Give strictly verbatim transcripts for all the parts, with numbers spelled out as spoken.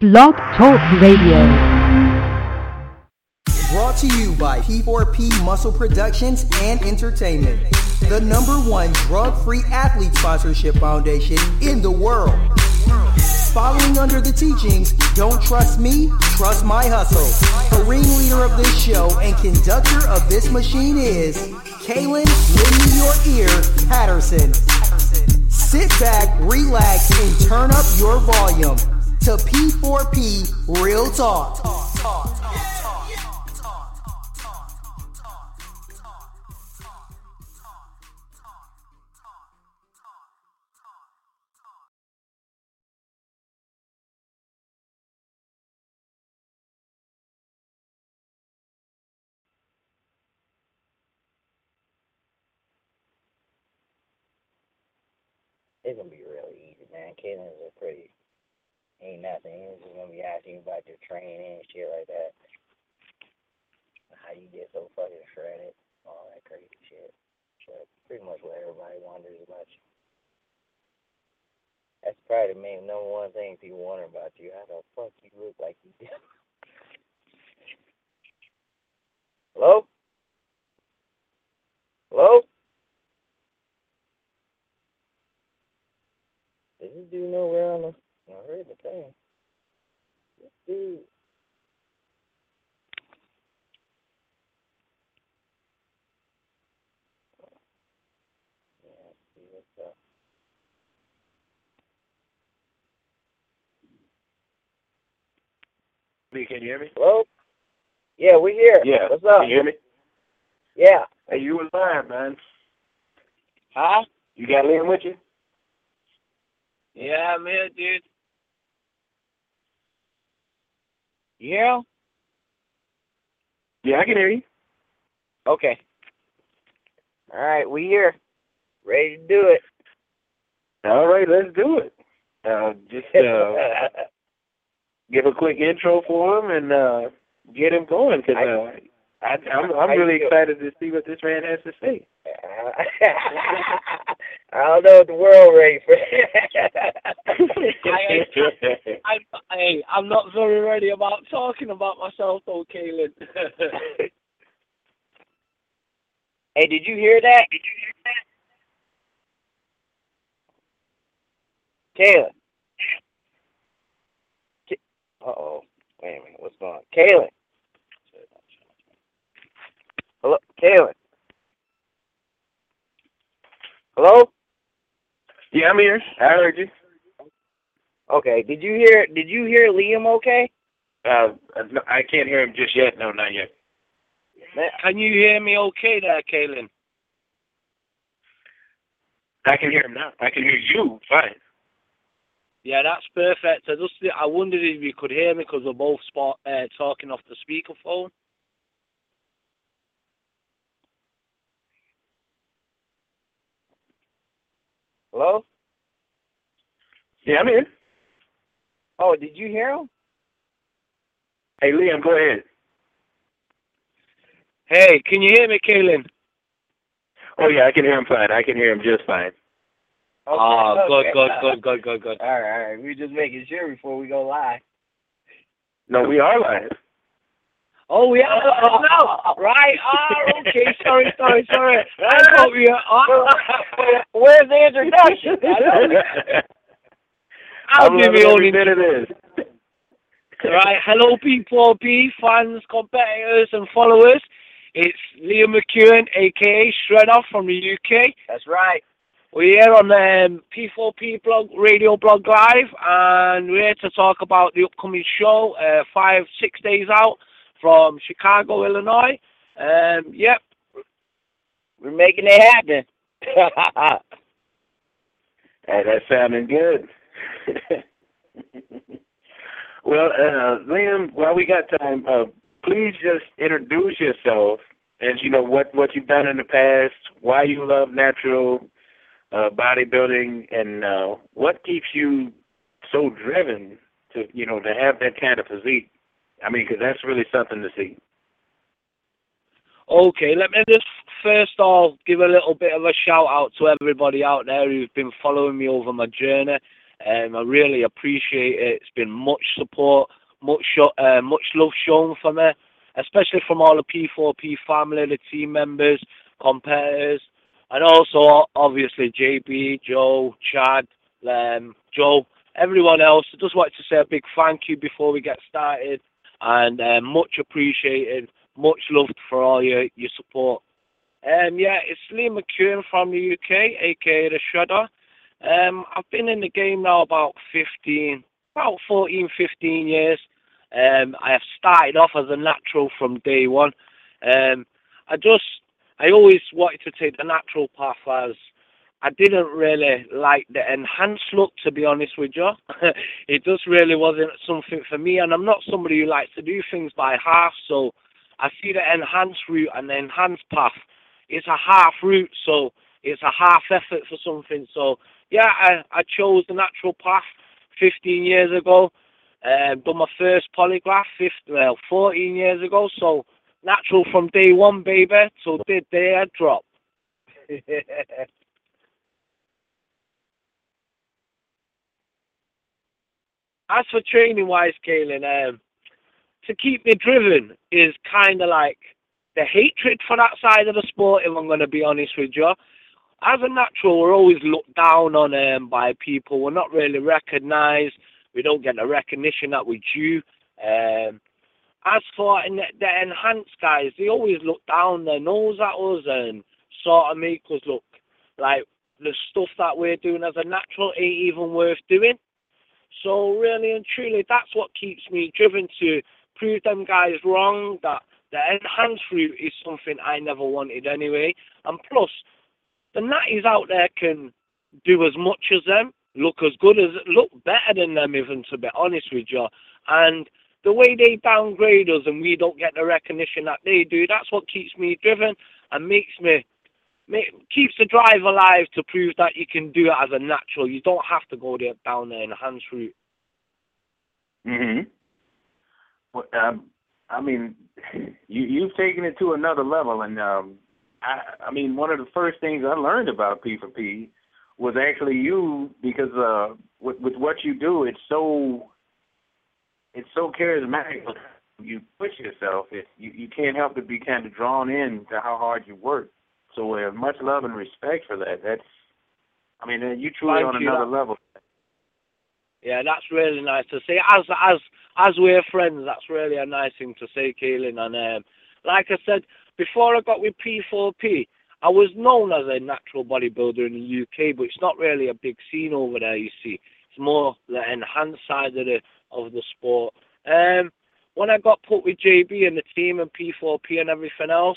Blog Talk Radio. Brought to you by P four P Muscle Productions and Entertainment, the number one drug-free athlete sponsorship foundation in the world. Following under the teachings, don't trust me, trust my hustle. The ringleader of this show and conductor of this machine is Kaylin Lend Me Your Ear Patterson. Sit back, relax, and turn up your volume to P four P Real Talk. It's gonna be real easy, man. Killings are pretty, ain't nothing. It's just gonna be asking you about your training and shit like that. How you get so fucking shredded, all that crazy shit. But pretty much what everybody wonders about you. That's probably the main number one thing people wonder about you. How the fuck you look like you do? Hello? Hello? Does this dude know where on the... I heard the thing. This dude... Yeah, let's see what's up. Me, can you hear me? Hello? Yeah, we here. Yeah. What's up? Can you hear me? Yeah. Hey, you was live, man. Huh? You got Liam with you? Yeah, I'm here, dude. Yeah? Yeah, I can hear you. Okay. All right, we here. Ready to do it. All right, let's do it. Uh, just uh, give a quick intro for him and uh, get him going, because uh, I, I'm, I'm really excited to see what this man has to say. I don't know if the world ready for I, I, I, I'm not very ready about talking about myself, though, Kaylin. Hey, did you hear that? Did you hear that? Kaylin. Uh-oh. Wait a minute. What's going on? Kaylin. Hello? Kaylin. Hello? Yeah, I'm here. I heard you. Okay. Did you hear Did you hear Liam okay? Uh, I can't hear him just yet. No, not yet. Can you hear me okay there, Kaylin? I can hear him now. I can hear you fine. Yeah, that's perfect. I just I wondered if you could hear me because we're both spot, uh, talking off the speakerphone. Hello? Yeah, I'm here. Oh, did you hear him? Hey, Liam, go ahead. Hey, can you hear me, Kaylin? Oh, yeah, I can hear him fine. I can hear him just fine. Okay, oh, okay. good, good, good, good, good, good. All right, all right. We were just making sure before we go live. No, we are live. Oh, we are oh, no, right? Oh, okay. Sorry, sorry, sorry. I thought we were. Oh. Where's the introduction? I'll give you all every bit of this. Right. Hello, P four P fans, competitors, and followers. It's Liam McEwen, aka Shredder from the U K. That's right. We're here on um, P four P blog, Radio Blog Live, and we're here to talk about the upcoming show, uh, five, six days out from Chicago, Illinois. Um, yep. We're making it happen. Hey, that's sounding good. Well, uh, Liam, while we got time, uh, please just introduce yourself and, you know, what, what you've done in the past, why you love natural uh, bodybuilding, and uh, what keeps you so driven to, you know, to have that kind of physique. I mean, because that's really something to see. Okay, let me just first off give a little bit of a shout out to everybody out there who's been following me over my journey. Um, I really appreciate it. It's been much support, much sh- uh, much love shown for me, especially from all the P four P family, the team members, competitors, and also obviously J B, Joe, Chad, um, Joe, everyone else. I just wanted to say a big thank you before we get started, and uh, much appreciated, much loved for all your, your support. Um, yeah, it's Liam McKeown from the U K, aka the Shredder. Um, I've been in the game now about fifteen, about fourteen, fifteen years. Um, I have started off as a natural from day one. Um, I just, I always wanted to take the natural path, as I didn't really like the enhanced look, to be honest with you. It just really wasn't something for me, and I'm not somebody who likes to do things by half, so I see the enhanced route and the enhanced path. It's a half route, so it's a half effort for something. So, yeah, I, I chose the natural path fifteen years ago. Um, done my first polygraph fifteen, well, fourteen years ago. So, natural from day one, baby, till the day I drop. As for training-wise, Kaylin, um, to keep me driven is kind of like the hatred for that side of the sport, if I'm going to be honest with you. As a natural, we're always looked down on um, by people. We're not really recognised. We don't get the recognition that we due. Um, as for the, the enhanced guys, they always look down their nose at us and sort of make us look like the stuff that we're doing as a natural ain't even worth doing. So really and truly, that's what keeps me driven to prove them guys wrong, that the enhanced route is something I never wanted anyway. And plus, the natties out there can do as much as them, look as good as, look better than them even, to be honest with you. And the way they downgrade us and we don't get the recognition that they do, that's what keeps me driven and makes me, make, keeps the drive alive to prove that you can do it as a natural. You don't have to go there, down the enhanced route. hmm Well, um, I mean, you, you've taken it to another level, and um, I, I mean, one of the first things I learned about P four P was actually you, because uh, with, with what you do, it's so it's so charismatic. You push yourself. It, you, you can't help but be kind of drawn in to how hard you work. So uh, much love and respect for that. That's, I mean, uh, you truly Thank on you. another level. Yeah, that's really nice to say. As as as we're friends, that's really a nice thing to say, Kaylin. And um, like I said, before I got with P four P, I was known as a natural bodybuilder in the U K, but it's not really a big scene over there, you see. It's more the enhanced side of the of the sport. Um, when I got put with J B and the team and P four P and everything else,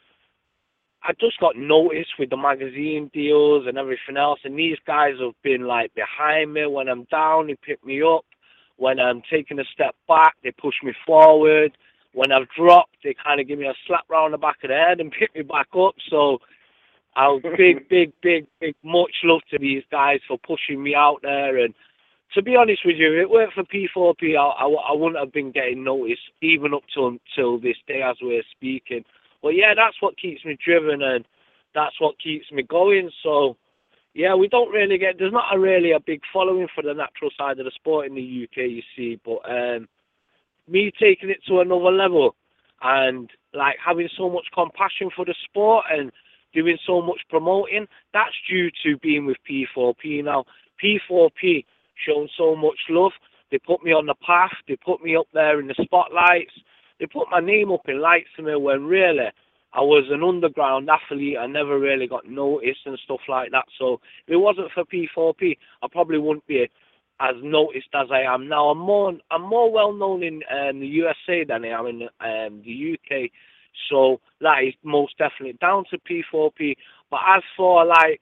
I just got noticed with the magazine deals and everything else, and these guys have been like behind me. When I'm down, they pick me up. When I'm taking a step back, they push me forward. When I've dropped, they kind of give me a slap round the back of the head and pick me back up. So I'll big, big, big, big, much love to these guys for pushing me out there. And to be honest with you, if it weren't for P four P, I, I, I wouldn't have been getting noticed even up till, till this day as we're speaking. But yeah, that's what keeps me driven, and that's what keeps me going. So yeah, we don't really get, there's not a really a big following for the natural side of the sport in the U K, you see. But um, me taking it to another level and like having so much compassion for the sport and doing so much promoting, that's due to being with P four P now. P four P shown so much love. They put me on the path. They put me up there in the spotlights. They put my name up in lights to me when really I was an underground athlete. I never really got noticed and stuff like that. So if it wasn't for P four P, I probably wouldn't be as noticed as I am now. I'm more I'm more well known in um, the U S A than I am in um, the U K. So that is most definitely down to P four P. But as for like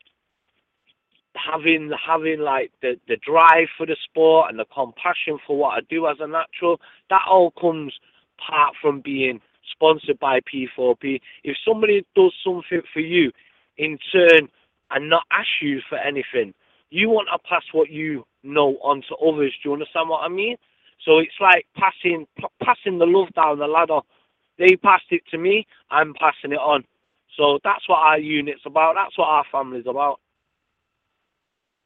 having having like the, the drive for the sport and the compassion for what I do as a natural, that all comes apart from being sponsored by P four P. If somebody does something for you in turn and not ask you for anything, you want to pass what you know on to others. Do you understand what I mean? So it's like passing p- passing the love down the ladder. They passed it to me, I'm passing it on. So that's what our unit's about. That's what our family's about.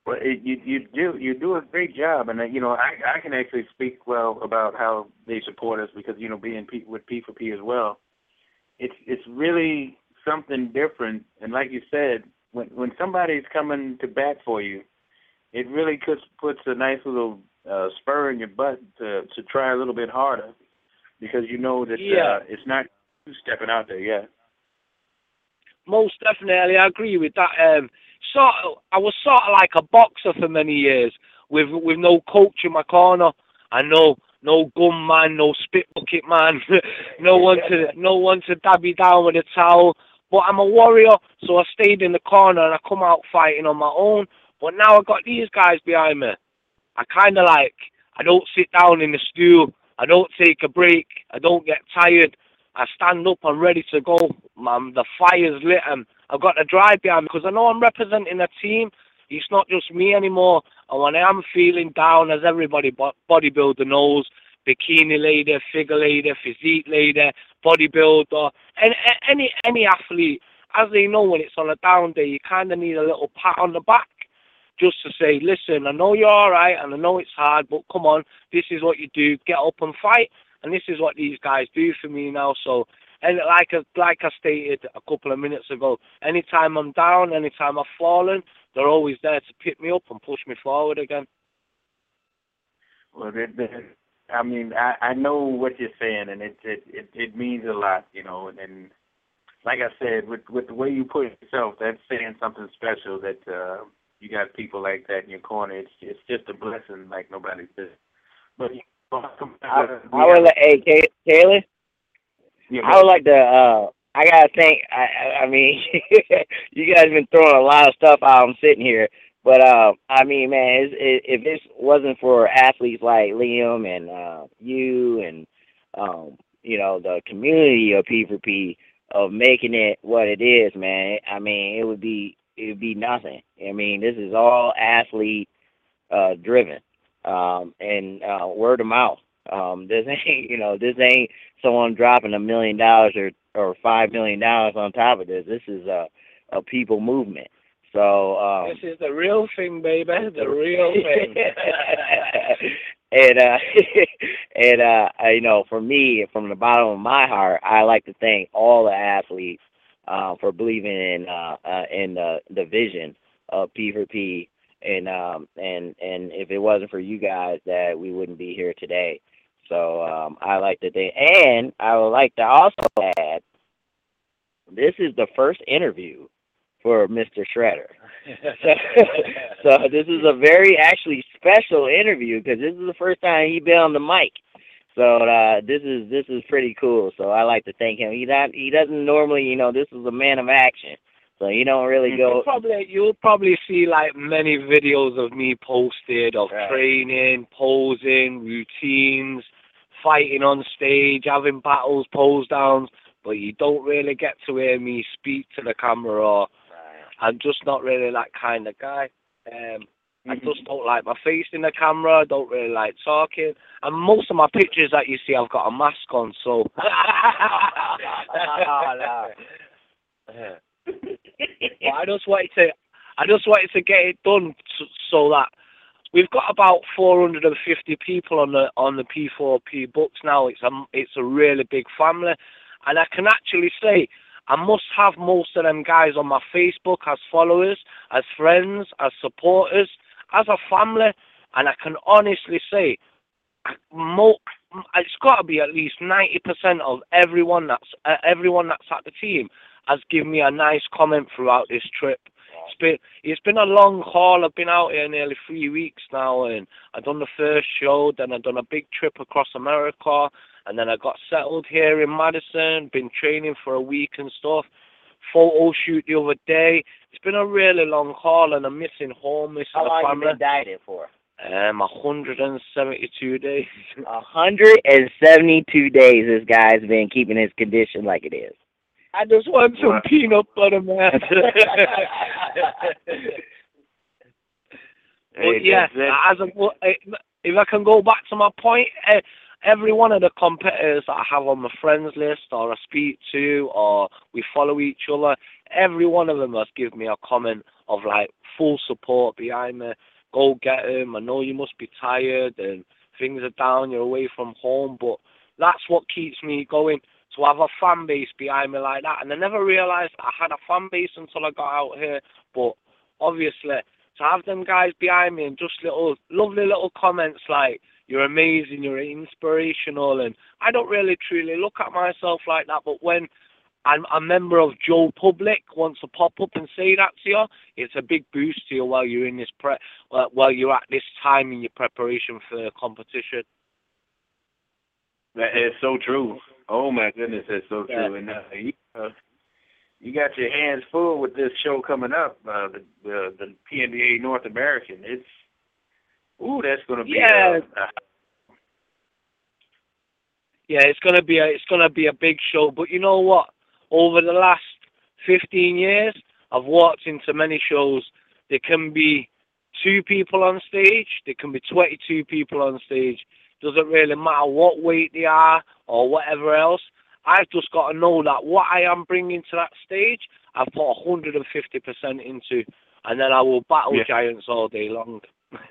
Well, it, you you do you do a great job, and uh, you know I I can actually speak well about how they support us because you know being P, with P four P as well, it's it's really something different. And like you said, when when somebody's coming to bat for you, it really puts puts a nice little uh, spur in your butt to to try a little bit harder because you know that Yeah. uh, it's not you stepping out there. Yeah. Most definitely, I agree with that. Um, sort of, I was sort of like a boxer for many years, with with no coach in my corner, and no no gun man, no spit bucket man, no one to no one to dab you down with a towel. But I'm a warrior, so I stayed in the corner and I come out fighting on my own. But now I got these guys behind me. I kind of like I don't sit down in the stool. I don't take a break. I don't get tired. I stand up, I'm ready to go. Man, the fire's lit and I've got the drive behind me because I know I'm representing a team. It's not just me anymore. And when I am feeling down, as everybody bodybuilder knows, bikini lady, figure lady, physique lady, bodybuilder, and any any athlete, as they know when it's on a down day, you kind of need a little pat on the back just to say, listen, I know you're all right and I know it's hard, but come on, this is what you do. Get up and fight. And this is what these guys do for me now. So, and like I, like I stated a couple of minutes ago, anytime I'm down, anytime I've fallen, they're always there to pick me up and push me forward again. Well, that, that, I mean, I, I know what you're saying, and it, it it it means a lot, you know. And, and like I said, with with the way you put it yourself, that's saying something special. That uh, you got people like that in your corner. It's it's just a blessing, like nobody's did. But. I, I would like, hey, Kay, Kaylee, Yeah, I would like to, uh, I gotta think, I, I, I mean, you guys been throwing a lot of stuff out. I'm sitting here, but, uh, I mean, man, it's, it, if this wasn't for athletes like Liam and, uh, you and, um, you know, the community of P four P of making it what it is, man, I mean, it would be, it would be nothing. I mean, this is all athlete, uh, driven. Um, and uh, word of mouth. Um, this ain't, you know, this ain't someone dropping a million dollars or or five million dollars on top of this. This is a a people movement. So um, this is the real thing, baby. The real thing. and uh, and uh, you know, for me, from the bottom of my heart, I like to thank all the athletes uh, for believing in uh, uh, in the the vision of P four P. And um and and if it wasn't for you guys, that we wouldn't be here today. So um, I like to think, and I would like to also add, this is the first interview for Mister Shredder. so, so this is a very actually special interview because this is the first time he's been on the mic. So uh, this is this is pretty cool. So I like to thank him. He not he doesn't normally, you know, this is a man of action. So you don't really go. You'll probably, you'll probably see like many videos of me posted of right. training, posing, routines, fighting on stage, having battles, pose downs. But you don't really get to hear me speak to the camera, or Right. I'm just not really that kind of guy. Um, I just don't like my face in the camera. I don't really like talking. And most of my pictures that you see, I've got a mask on. So. oh, no. But I just wanted to, I just wanted to get it done so, so that we've got about four hundred fifty people on the on the P four P books now. It's a it's a really big family, and I can actually say I must have most of them guys on my Facebook as followers, as friends, as supporters, as a family, and I can honestly say, mo- it's got to be at least ninety percent of everyone that's uh, everyone that's at the team has given me a nice comment throughout this trip. It's been it's been a long haul. I've been out here nearly three weeks now, and I've done the first show, then I've done a big trip across America, and then I got settled here in Madison, been training for a week and stuff. Photo shoot the other day. It's been a really long haul, and I'm missing home, missing How the long family. you been dieting for? Um, one hundred seventy-two days. one hundred seventy-two days this guy's been keeping his condition like it is. I just want some Wow. peanut butter, man. Hey, But yeah, that's- that's- as a, well, eh, if I can go back to my point, eh, every one of the competitors that I have on my friends list, or I speak to, or we follow each other, every one of them has given me a comment of like full support behind me. Go get him. I know you must be tired and things are down. You're away from home, but that's what keeps me going. To have a fan base behind me like that, and I never realised I had a fan base until I got out here. But obviously, to have them guys behind me and just little lovely little comments like "You're amazing, you're inspirational," and I don't really truly look at myself like that. But when I'm a member of Joe Public wants to pop up and say that to you, it's a big boost to you while you're in this pre while you're at this time in your preparation for the competition. That is so true. Oh my goodness, that's so true. Yeah. And uh, you, uh, you got your hands full with this show coming up, uh, the, the the P N B A North American. It's ooh, that's going to be yeah. Uh, uh, yeah, it's gonna be a it's gonna be a big show. But you know what? Over the last fifteen years, I've walked into many shows. There can be two people on stage. There can be twenty-two people on stage. Doesn't really matter what weight they are or whatever else. I've just got to know that what I am bringing to that stage, I've put one hundred fifty percent into, and then I will battle yeah. giants all day long.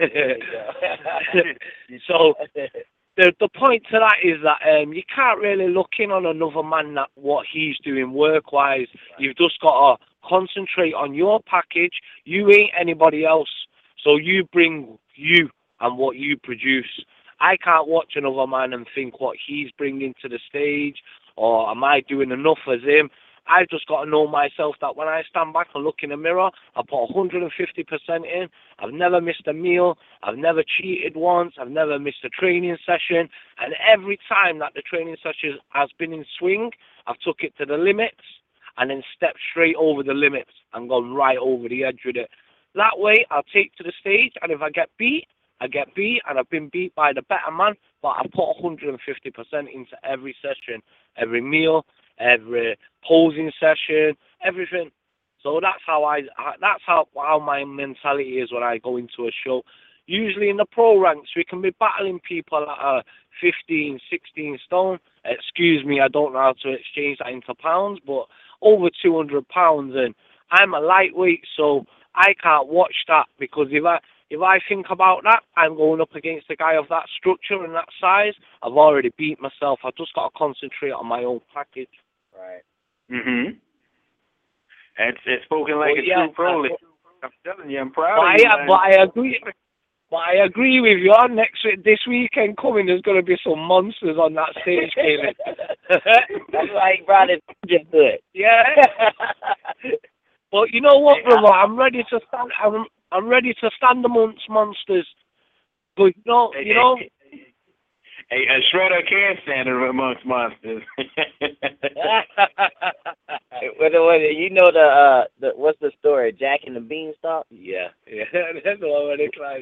So the the point to that is that um, you can't really look in on another man that what he's doing work-wise. You've just got to concentrate on your package. You ain't anybody else, so you bring you and what you produce. I can't watch another man and think what he's bringing to the stage, or am I doing enough as him? I've just got to know myself that when I stand back and look in the mirror, I put one hundred fifty percent in. I've never missed a meal. I've never cheated once. I've never missed a training session. And every time that the training session has been in swing, I've took it to the limits and then stepped straight over the limits and gone right over the edge with it. That way, I'll take to the stage, and if I get beat, I get beat, and I've been beat by the better man, but I put one hundred fifty percent into every session, every meal, every posing session, everything. So that's how I, that's how, how my mentality is when I go into a show. Usually in the pro ranks, we can be battling people that are fifteen, sixteen stone. Excuse me, I don't know how to exchange that into pounds, but over two hundred pounds, and I'm a lightweight, so I can't watch that, because if I, If I think about that, I'm going up against a guy of that structure and that size. I've already beat myself. I've just got to concentrate on my own package. Right. Mm-hmm. It's, it's spoken like well, a yeah, true pro. I'm telling you, I'm proud but of you, I, man. But I agree. But I agree with you. Next this weekend coming, there's going to be some monsters on that stage, Caleb. That's why he brought his just to it. Yeah. But you know what, brother? I'm ready to stand. I'm, I'm ready to stand amongst monsters. But you know, you know. Hey, a shredder can stand amongst monsters. You know the uh the what's the story? Jack and the Beanstalk? Yeah, yeah, that's the one where they climb.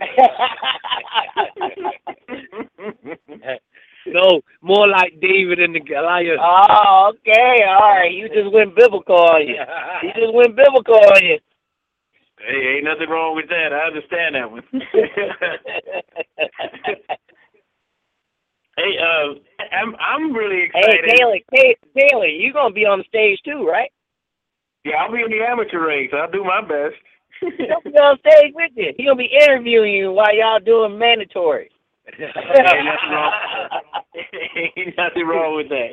No, more like David and the Goliath. Oh, okay, all right. You just went biblical on you. You just went biblical on you. Hey, ain't nothing wrong with that. I understand that one. Hey, uh, I'm I'm really excited. Hey, Taylor, Taylor, Taylor, you gonna be on the stage too, right? Yeah, I'll be in the amateur ranks. I'll do my best. He'll be on stage with you. He'll be interviewing you while y'all doing mandatory. Ain't nothing wrong. Ain't nothing wrong with that.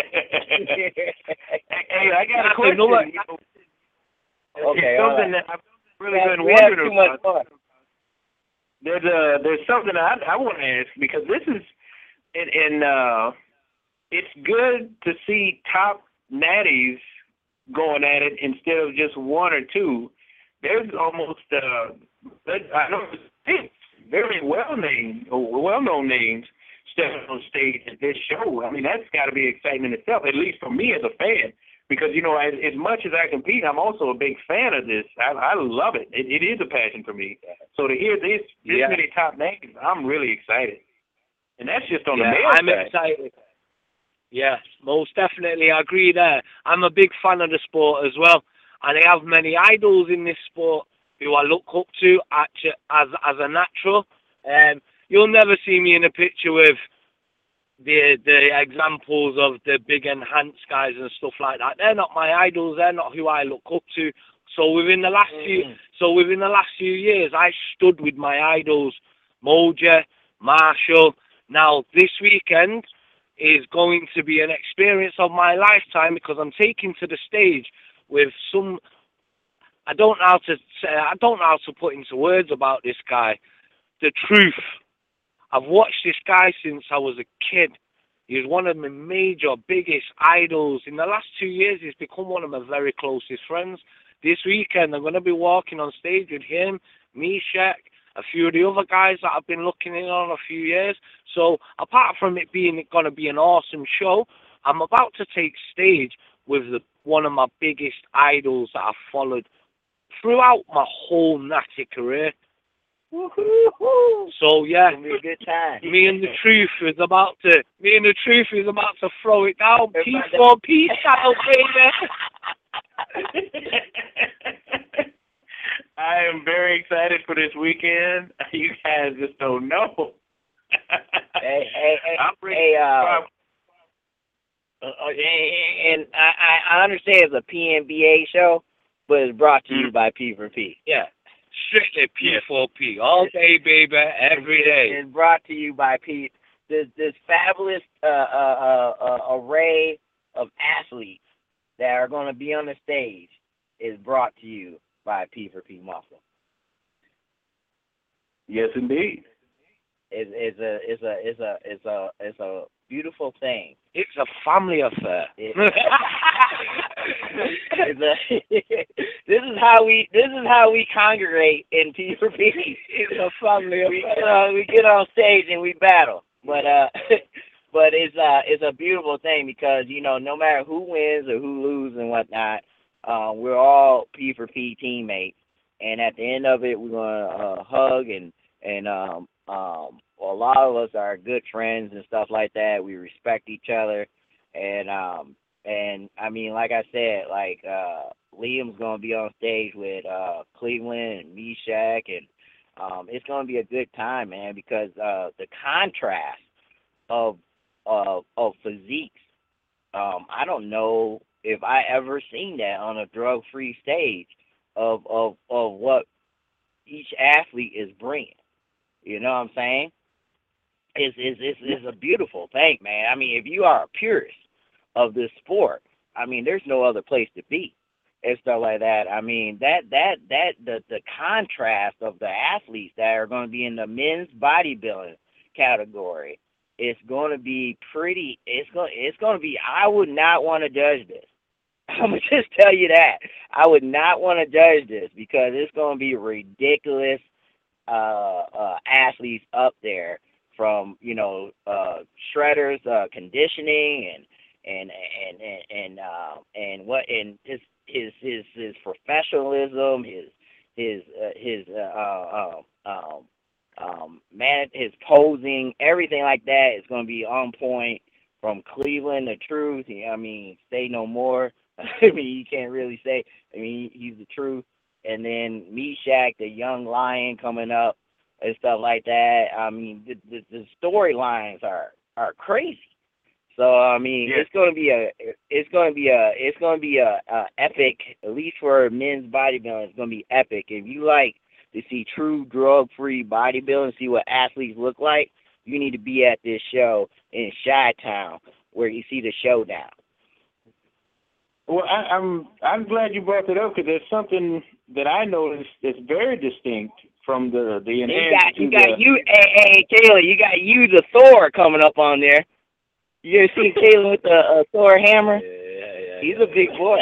Hey, I got a question. Okay, it's something right. that I've really we been have, wondering we have too about. much fun. There's uh, there's something I I want to ask, because this is, and, and uh, it's good to see top natties going at it instead of just one or two. There's almost uh, I know it's very well named or well known names stepping on stage at this show. I mean, that's got to be exciting in itself, at least for me as a fan. Because, you know, as, as much as I compete, I'm also a big fan of this. I, I love it. it. It is a passion for me. So to hear this, this yeah. many top names, I'm really excited. And that's just on yeah, the male I'm side. excited. Yeah, most definitely. I agree there. I'm a big fan of the sport as well. And I have many idols in this sport who I look up to as, as a natural. Um, you'll never see me in a picture with the the examples of the big enhanced guys and stuff like that. They're not my idols. They're not who I look up to. So within the last Mm-hmm. few, so within the last few years, I stood with my idols, Moja, Marshall. Now this weekend is going to be an experience of my lifetime because I'm taking to the stage with some. I don't know how to say. I don't know how to put into words about this guy. The truth. I've watched this guy since I was a kid. He's one of my major, biggest idols. In the last two years, he's become one of my very closest friends. This weekend, I'm going to be walking on stage with him, Meshach, a few of the other guys that I've been looking in on a few years. So apart from it being going to be an awesome show, I'm about to take stage with the, one of my biggest idols that I've followed throughout my whole natty career. Woo-hoo-hoo. So yeah, It's gonna be a good time. me and the truth is about to. Me and the truth is about to throw it down. Everybody- P four P style, baby. I am very excited for this weekend. You guys just don't know. Hey, hey, hey, I'm bringing hey, uh, uh, uh, and I, I understand it's a P N B A show, but it's brought to you Mm. by P four P. Yeah, strictly P four P all day, baby, every day. It's brought to you by P. This this fabulous uh, uh, uh, uh, array of athletes that are going to be on the stage is brought to you by P four P Muscle. Yes, indeed. It's, it's a it's a it's a it's a it's a beautiful thing. It's a family affair. It- It's a, this is how we this is how we congregate in P four P. It's a family We affair. get on, we get on stage and we battle, but uh, but it's uh it's a beautiful thing because you know no matter who wins or who loses and whatnot, uh, we're all P four P teammates, and at the end of it, we're gonna uh, hug and and um um a lot of us are good friends and stuff like that. We respect each other, and um and I mean like I said, like uh, Liam's gonna be on stage with uh, Cleveland and Meshach and. Um, it's going to be a good time, man, because uh, the contrast of of of physiques. Um, I don't know if I ever seen that on a drug-free stage of of of what each athlete is bringing. You know what I'm saying? It's it's it's, it's a beautiful thing, man. I mean, if you are a purist of this sport, I mean, there's no other place to be. And stuff like that. I mean, that that that the the contrast of the athletes that are going to be in the men's bodybuilding category is going to be pretty. It's going it's going to be. I would not want to judge this. I'm gonna just tell you that I would not want to judge this because it's going to be ridiculous uh, uh, athletes up there from you know uh, shredders, uh, conditioning, and and and and and, uh, and what and just. His his his professionalism, his his uh, his uh, uh, um um man, his posing, everything like that is going to be on point. From Cleveland, the truth. I mean, say no more. I mean, you can't really say. I mean, he's the truth. And then Meshach, the young lion coming up and stuff like that. I mean, the the, the storylines are are crazy. So I mean, Yeah. it's going to be a, it's going to be a, it's going to be a, a epic. At least for men's bodybuilding, it's going to be epic. If you like to see true drug-free bodybuilding, see what athletes look like, you need to be at this show in Chi-Town where you see the showdown. Well, I, I'm I'm glad you brought that up because there's something that I noticed that's very distinct from the the You enhanced. got, you to got the- you, hey, hey, Kayla, you got you the Thor coming up on there. You ever seen Kayla with the uh, Thor hammer? Yeah, yeah, He's yeah. a big boy.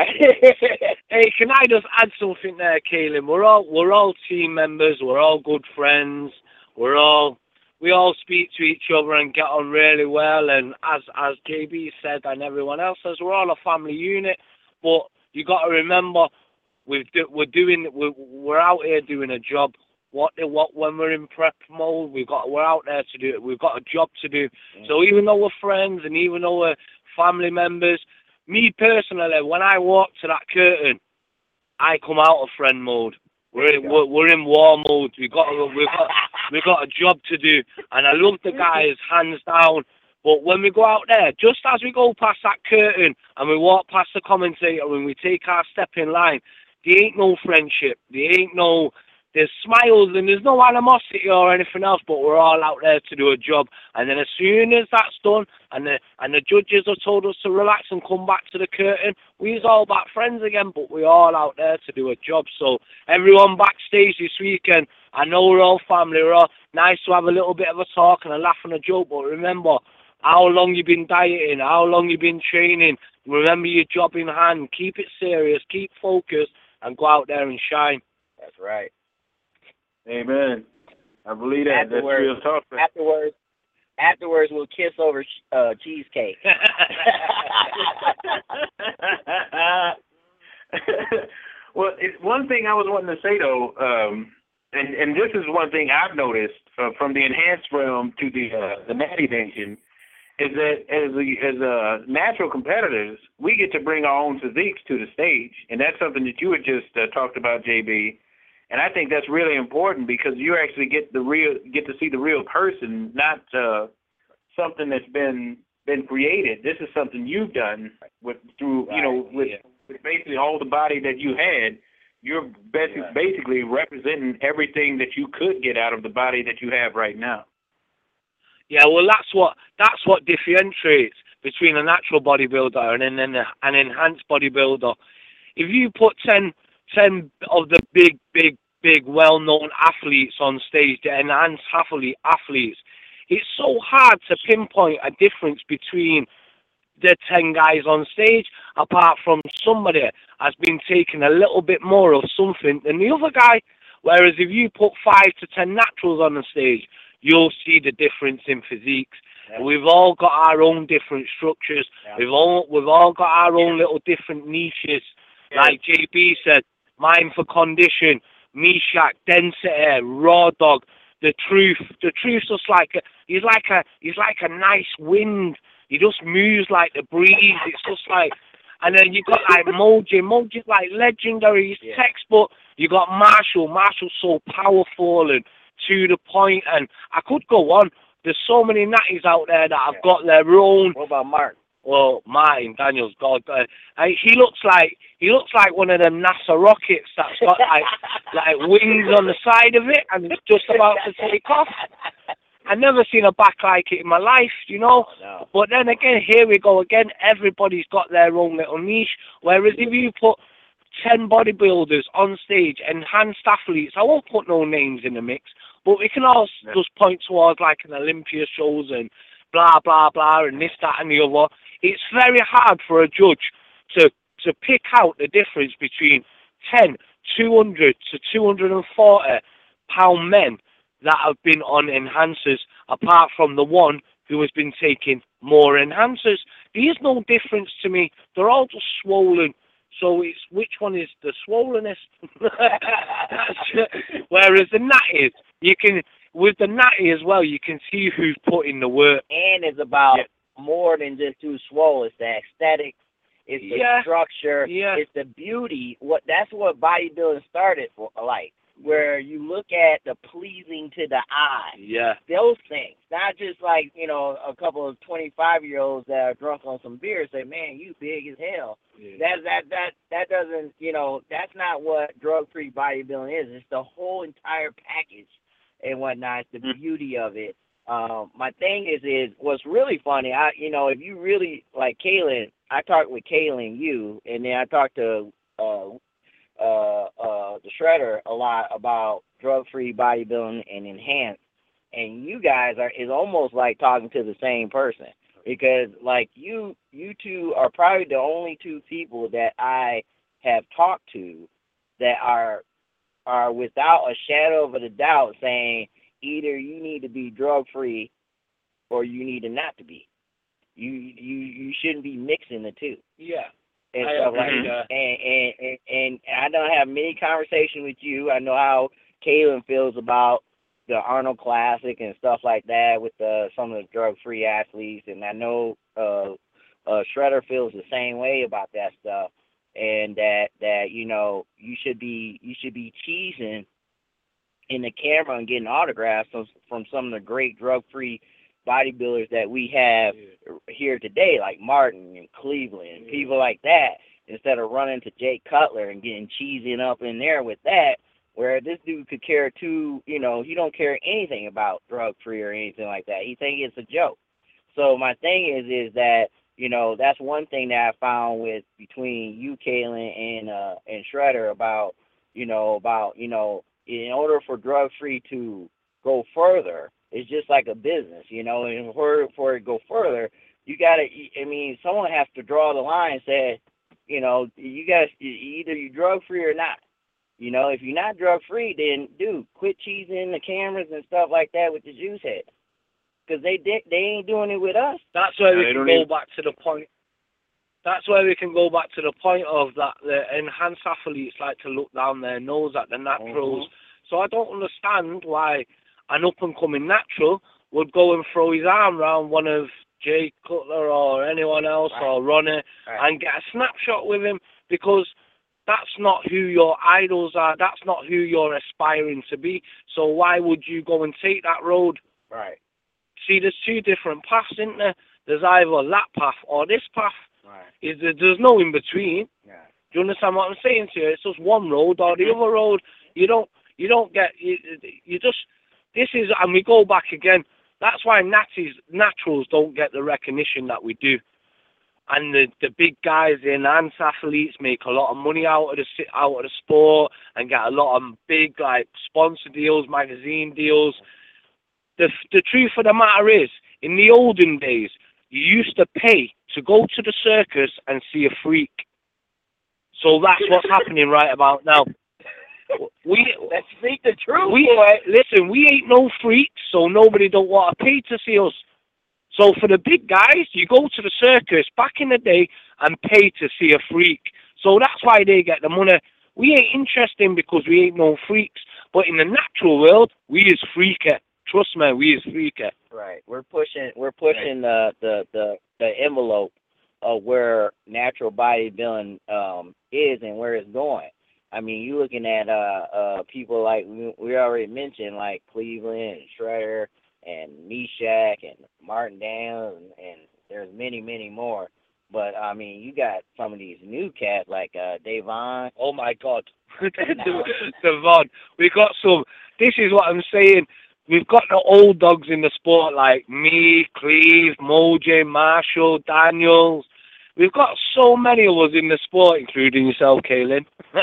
Hey, can I just add something there, Kaylin? We're all we're all team members. We're all good friends. We're all we all speak to each other and get on really well. And as as J B said, and everyone else says, we're all a family unit. But you got to remember, we've do, we're doing we're, we're out here doing a job. What what when we're in prep mode, we've got we're out there to do it. We've got a job to do. So even though we're friends and even though we're family members, me personally, when I walk to that curtain, I come out of friend mode. We're in, we're, we're in war mode. We got we got we got a job to do, and I love the guys hands down. But when we go out there, just as we go past that curtain and we walk past the commentator and we take our step in line, there ain't no friendship. There ain't no, there's smiles and there's no animosity or anything else, but we're all out there to do a job. And then as soon as that's done and the and the judges have told us to relax and come back to the curtain, we's all back friends again, but we're all out there to do a job. So everyone backstage this weekend, I know we're all family. We're all nice to have a little bit of a talk and a laugh and a joke, but remember how long you've been dieting, how long you've been training. Remember your job in hand. Keep it serious, keep focused, and go out there and shine. That's right. Amen. I believe that. Afterwards, That's real talk. Afterwards, afterwards we'll kiss over uh, cheesecake. Well, it, one thing I was wanting to say though, um, and and this is one thing I've noticed uh, from the enhanced realm to the uh, the natty nation, is that as the, as uh, natural competitors, we get to bring our own physiques to the stage, and that's something that you had just uh, talked about, J B. And I think that's really important because you actually get the real get to see the real person, not uh, something that's been been created. This is something you've done with through you know with, yeah. with basically all the body that you had. You're basically, Right. basically representing everything that you could get out of the body that you have right now. Yeah, well, that's what that's what differentiates between a natural bodybuilder and then an, an enhanced bodybuilder. If you put ten, ten of the big, big, big, well-known athletes on stage, the enhanced athlete athletes, it's so hard to pinpoint a difference between the ten guys on stage, apart from somebody has been taking a little bit more of something than the other guy. Whereas if you put five to ten naturals on the stage, you'll see the difference in physiques. Yeah. We've all got our own different structures. Yeah. We've all we've all got our own little different niches. Yeah. Like J B said, mine for condition, Meshack, density, raw dog. The truth, the truth's just like a, he's like a he's like a nice wind. He just moves like the breeze. It's just like, and then you got like Moji. Moji's like legendary. He's Yeah. textbook. You got Marshall. Marshall's so powerful and to the point, and I could go on. There's so many natties out there that have Yeah. got their own. What about Martin? Well, Martin Daniels, God, uh, uh, he looks like he looks like one of them NASA rockets that's got like like wings on the side of it, and it's just about to take off. I've never seen a back like it in my life, you know. No. But then again, here we go again. Everybody's got their own little niche. Whereas if you put ten bodybuilders on stage, enhanced athletes, I won't put no names in the mix, but we can all Yeah. just point towards like an Olympia shows and blah, blah, blah, and this, that, and the other. It's very hard for a judge to, to pick out the difference between ten, two hundred to two hundred forty pound men that have been on enhancers, apart from the one who has been taking more enhancers. There is no difference to me. They're all just swollen. So it's which one is the swollenest? Whereas the natties, you can, with the natty as well, you can see who's putting the work. And it's about Yeah. more than just too swole. It's the aesthetics. It's the Yeah. structure. Yeah. It's the beauty. What that's what bodybuilding started for, like, where you look at the pleasing to the eye. Yeah. Those things, not just like, you know, a couple of twenty-five-year-olds that are drunk on some beer and say, man, you big as hell. That, that, that, that doesn't, you know, that's not what drug-free bodybuilding is. It's the whole entire package and whatnot. It's the beauty of it. Um, my thing is, is what's really funny, I, you know, if you really, like Kaylin, I talked with Kaylin, you, and then I talked to uh, uh, uh, the Shredder a lot about drug-free bodybuilding and enhanced, and you guys are is almost like talking to the same person, because like you you two are probably the only two people that I have talked to that are are without a shadow of a doubt saying either you need to be drug-free or you need to not to be. You you you shouldn't be mixing the two. Yeah. And I stuff like agree, that. yeah. And, and, and, and I don't have many conversations with you. I know how Kaylin feels about the Arnold Classic and stuff like that with the, some of the drug-free athletes. And I know uh, uh, Shredder feels the same way about that stuff. And that, that you know, you should be you should be cheesing in the camera and getting autographs from, from some of the great drug-free bodybuilders that we have here today, like Martin and Cleveland, and people like that, instead of running to Jay Cutler and getting cheesing up in there with that, where this dude could care too, you know, he don't care anything about drug-free or anything like that. He think it's a joke. So my thing is, is that, you know, that's one thing that I found with between you, Kaylin, and uh, and Shredder about, you know, about, you know, in order for drug-free to go further, it's just like a business, you know, and for, for it to go further, you got to, I mean, someone has to draw the line and say, you know, you got to, either you drug-free or not. You know, if you're not drug-free, then, dude, quit cheesing the cameras and stuff like that with the juice head. Because they, they ain't doing it with us. That's where No, we they can don't go even- back to the point. That's where we can go back to the point of that the enhanced athletes like to look down their nose at the naturals. Mm-hmm. So I don't understand why an up-and-coming natural would go and throw his arm around one of Jay Cutler or anyone else Right. or Ronnie Right. and get a snapshot with him, because that's not who your idols are. That's not who you're aspiring to be. So why would you go and take that road? Right. See, there's two different paths, isn't there? There's either that path or this path. Right. Is there, there's no in between. Yeah. Do you understand what I'm saying to you? It's just one road or the Mm-hmm. other road. You don't, you don't get, you, you just, this is, and we go back again. That's why natties, naturals don't get the recognition that we do. And the, the big guys, the enhanced athletes, make a lot of money out of the si- out of the sport and get a lot of big like sponsor deals, magazine deals. The the truth of the matter is, in the olden days, you used to pay to go to the circus and see a freak. So that's what's happening right about now. We Let's speak the truth, we boy. listen. We ain't no freaks, so nobody don't want to pay to see us. So for the big guys, you go to the circus back in the day and pay to see a freak. So that's why they get the money. We ain't interesting because we ain't no freaks. But in the natural world, we is freaker. Trust me, we is freaker. Right. We're pushing. We're pushing the the the, the envelope of where natural bodybuilding um, is and where it's going. I mean, you looking at uh uh people like we, we already mentioned, like Cleveland and Shredder and Meshack and Martin Daniels, and, and there's many, many more. But, I mean, you got some of these new cats like uh, Davon. Oh, my God. Devon, we got some. This is what I'm saying. We've got the old dogs in the sport like me, Cleve, Mojay, Marshall, Daniels. We've got so many of us in the sport, including yourself, Kaylin.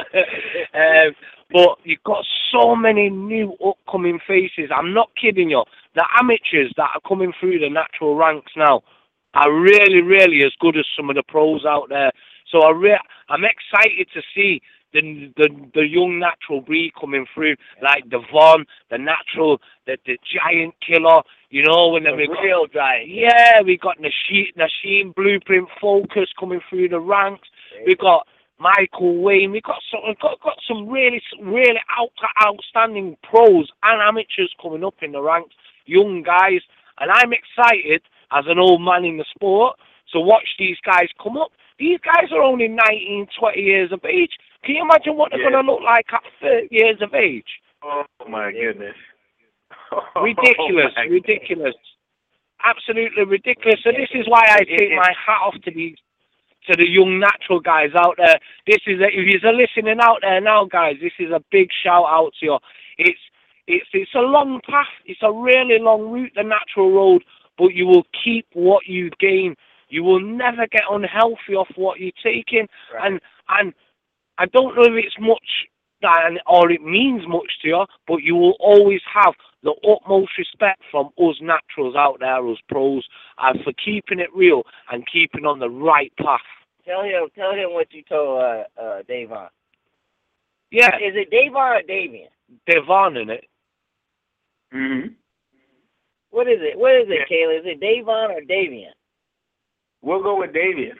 um, but you've got so many new upcoming faces. I'm not kidding you. The amateurs that are coming through the natural ranks now are really, really as good as some of the pros out there. So I re- I'm excited to see the, the the young natural breed coming through, like Devon, the natural, the, the giant killer, you know, and then The we real giant. Yeah, we got Nasheem, Nasheem Blueprint Focus coming through the ranks. We got Michael Wayne. We got some, we've got got some really, really out, outstanding pros and amateurs coming up in the ranks, young guys, and I'm excited as an old man in the sport to watch these guys come up. These guys are only nineteen, twenty years of age. Can you imagine what they're Yeah. going to look like at thirty years of age? Oh my goodness. Ridiculous, Oh, my ridiculous. Absolutely ridiculous. So this is why I take my hat off to these, to the young natural guys out there. This is a, if you're listening out there now, guys, this is a big shout out to you. It's it's it's a long path. It's a really long route, the natural road, but you will keep what you gain. You will never get unhealthy off what you're taking. Right. And and I don't know if it's much that or it means much to you, but you will always have the utmost respect from us naturals out there, us pros, and for keeping it real and keeping on the right path. Tell him, tell him what you told uh, uh, Davon. Yeah, Is it Davon or Davian? Devon in it. Mm-hmm. What is it? What is it, Yeah. Kayla? Is it Davon or Davian? We'll go with Davian.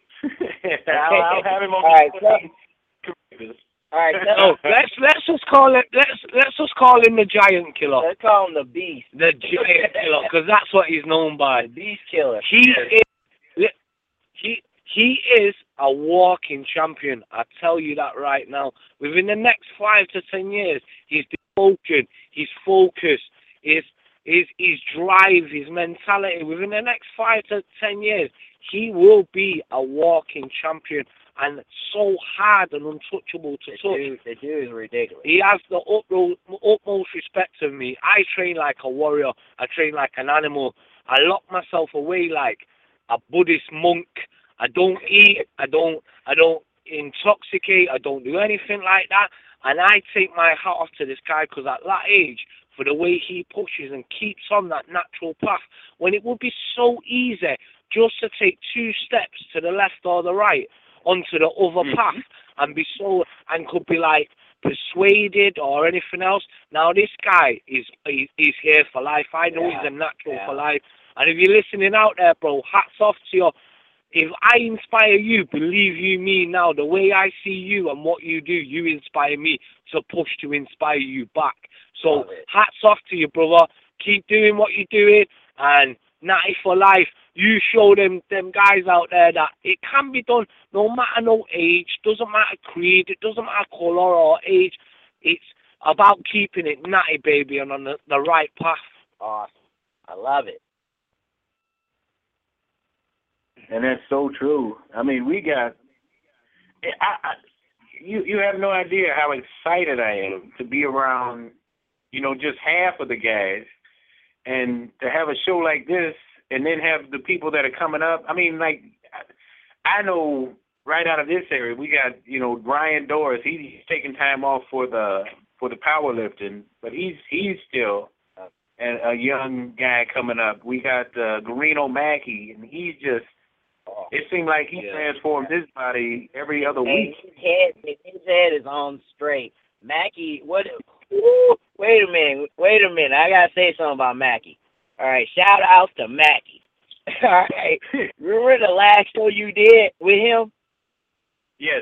I'll, I'll have him on All right, the All right, No, tell, let's let's just call it let's let's just call him the giant killer, let's call him the Beast. the giant killer, because that's what he's known by. The Beast Killer. He is he he is a walking champion. I tell you that right now. Within the next five to ten years, he's devoted, his focus, his his his drive, his mentality. Within the next five to ten years, he will be a walking champion. and so hard and untouchable to The touch. dude, the dude is ridiculous. He has the utmost, utmost respect of me. I train like a warrior. I train like an animal. I lock myself away like a Buddhist monk. I don't eat. I don't. I don't intoxicate. I don't do anything like that. And I take my hat off to this guy because at that age, for the way he pushes and keeps on that natural path, when it would be so easy just to take two steps to the left or the right onto the other Mm-hmm. path and be so and could be like persuaded or anything else. Now this guy is he, he's here for life. I know Yeah, he's a natural yeah. for life. And if you're listening out there, bro, hats off to you. If I inspire you, believe you me now, the way I see you and what you do, you inspire me to push to inspire you back. So Love it. hats off to you, brother. Keep doing what you're doing, and Natty for life. You show them them guys out there that it can be done no matter no age, doesn't matter creed, it doesn't matter colour or age. It's about keeping it natty, baby, and on the, the right path. Awesome. I love it. And that's so true. I mean, we got. I, I, you you have no idea how excited I am to be around, you know, just half of the guys, and to have a show like this, and then have the people that are coming up. I mean, like, I know right out of this area, we got, you know, Brian Doris. He's taking time off for the for the powerlifting, but he's he's still a, a young guy coming up. We got uh, Garino Mackey, and he's just. It seemed like he Yeah. transformed his body every other Hey, week. his head, his head is on straight. Mackie, what? Woo, wait a minute. Wait a minute. I gotta say something about Mackie. All right, shout out to Mackie. All right, remember the last show you did with him? Yes.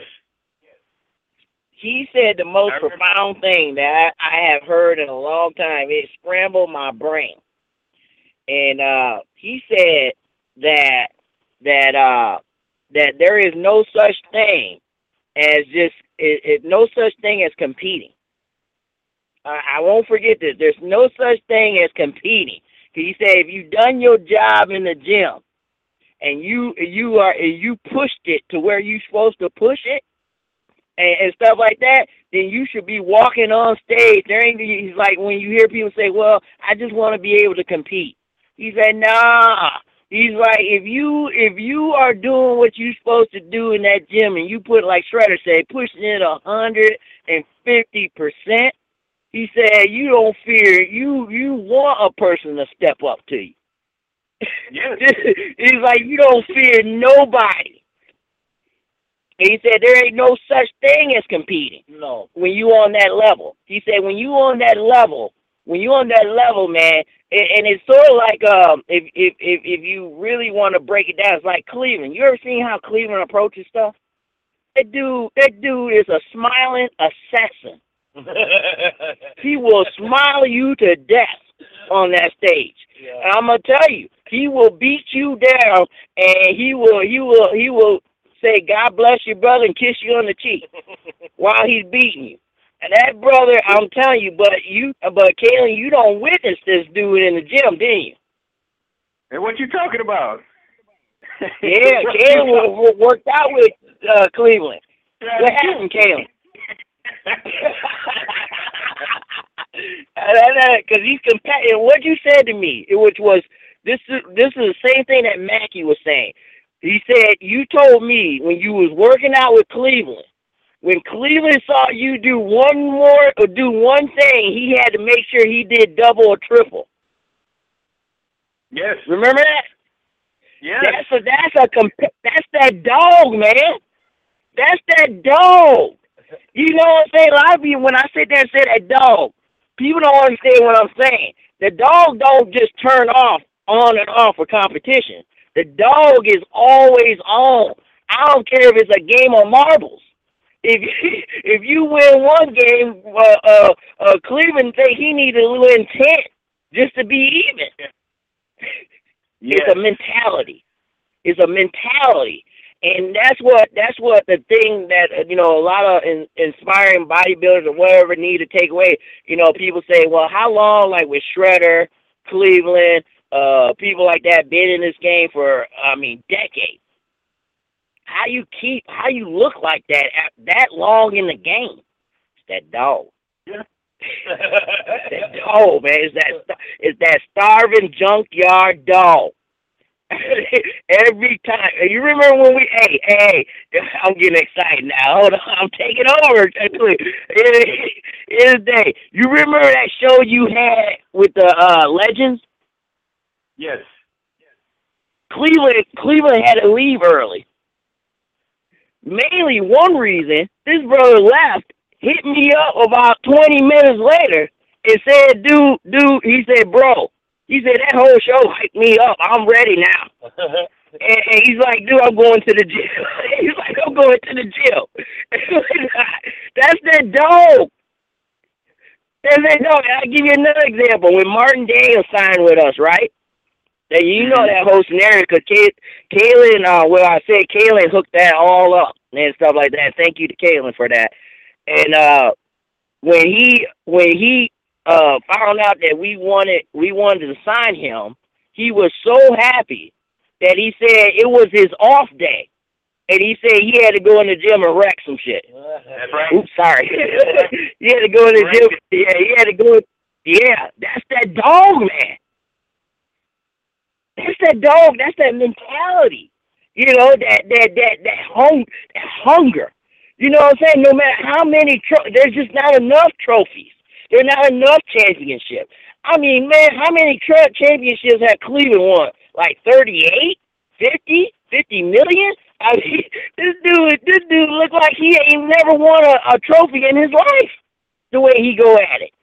He said the most I remember. profound thing that I, I have heard in a long time. It scrambled my brain, and uh, he said that. that uh that there is no such thing as just it, it, no such thing as competing. Uh, I won't forget this. There's no such thing as competing. He said if you've done your job in the gym and you you are you pushed it to where you're supposed to push it and, and stuff like that, then you should be walking on stage. There ain't he's like when you hear people say, "Well, I just want to be able to compete." He said, "Nah." He's like, if you if you are doing what you're supposed to do in that gym and you put, like Shredder said, pushing it a hundred and fifty percent, he said you don't fear you you want a person to step up to you. Yes. He's like, you don't fear nobody. And he said there ain't no such thing as competing. No. When you on that level. He said when you on that level, when you on that level, man, and, and it's sort of like um, if if if if you really want to break it down, it's like Cleveland. You ever seen how Cleveland approaches stuff? That dude, that dude is a smiling assassin. He will smile you to death on that stage. Yeah. And I'm gonna tell you, he will beat you down, and he will he will he will say, "God bless you, brother," and kiss you on the cheek while he's beating you. And that brother, I'm telling you, but you, but Kalen, you don't witness this dude in the gym, didn't you? And what you talking about? Yeah, What Kalen you w- w- worked out with uh, Cleveland. talking- What happened, Kalen? Because he's competitive. What you said to me, which was this is this is the same thing that Mackie was saying. He said you told me when you was working out with Cleveland. When Cleveland saw you do one more or do one thing, he had to make sure he did double or triple. Yes. Remember that? Yes. That's a that's a comp- that's that dog, man. That's that dog. You know what I'm saying? A lot of people, when I sit there and say that dog, people don't understand what I'm saying. The dog don't just turn off on and off for competition. The dog is always on. I don't care if it's a game of marbles. If you, if you win one game, uh, uh, uh, Cleveland think he needs to win ten just to be even. Yes. It's a mentality. It's a mentality, and that's what that's what the thing that uh, you know a lot of in, inspiring bodybuilders or whatever need to take away. You know, people say, "Well, how long?" Like with Shredder, Cleveland, uh, people like that been in this game for I mean decades. how you keep, how you look like that that long in the game. It's that dog. Yeah. It's that dog, man. It's that, it's that starving junkyard dog. Every time. You remember when we, hey, hey, I'm getting excited now. Hold on, I'm taking over. It is day. You remember that show you had with the uh, Legends? Yes. Cleveland, Cleveland had to leave early. Mainly one reason, this brother left, hit me up about twenty minutes later and said, dude, dude, he said, bro, he said, that whole show hyped me up. I'm ready now. and, and he's like, dude, I'm going to the gym. He's like, I'm going to the gym. That's that dope. That's that dope. I'll give you another example. When Martin Daniels signed with us, right? That you know that whole scenario because Kalen, uh, well, I said Kalen hooked that all up and stuff like that. Thank you to Kalen for that. And uh, when he when he uh, found out that we wanted we wanted to sign him, he was so happy that he said it was his off day, and he said he had to go in the gym and wreck some shit. That's right. Oops, sorry. He had to go in the gym. Yeah, he had to go. Yeah, that's that dog, man. That's that dog. That's that mentality. You know, that that that that hung that hunger. You know what I'm saying? No matter how many, tro- there's just not enough trophies. There's not enough championships. I mean, man, how many tra- championships have Cleveland won? Like thirty-eight, fifty, fifty million? I mean, this dude, this dude look like he ain't never won a, a trophy in his life. The way he go at it,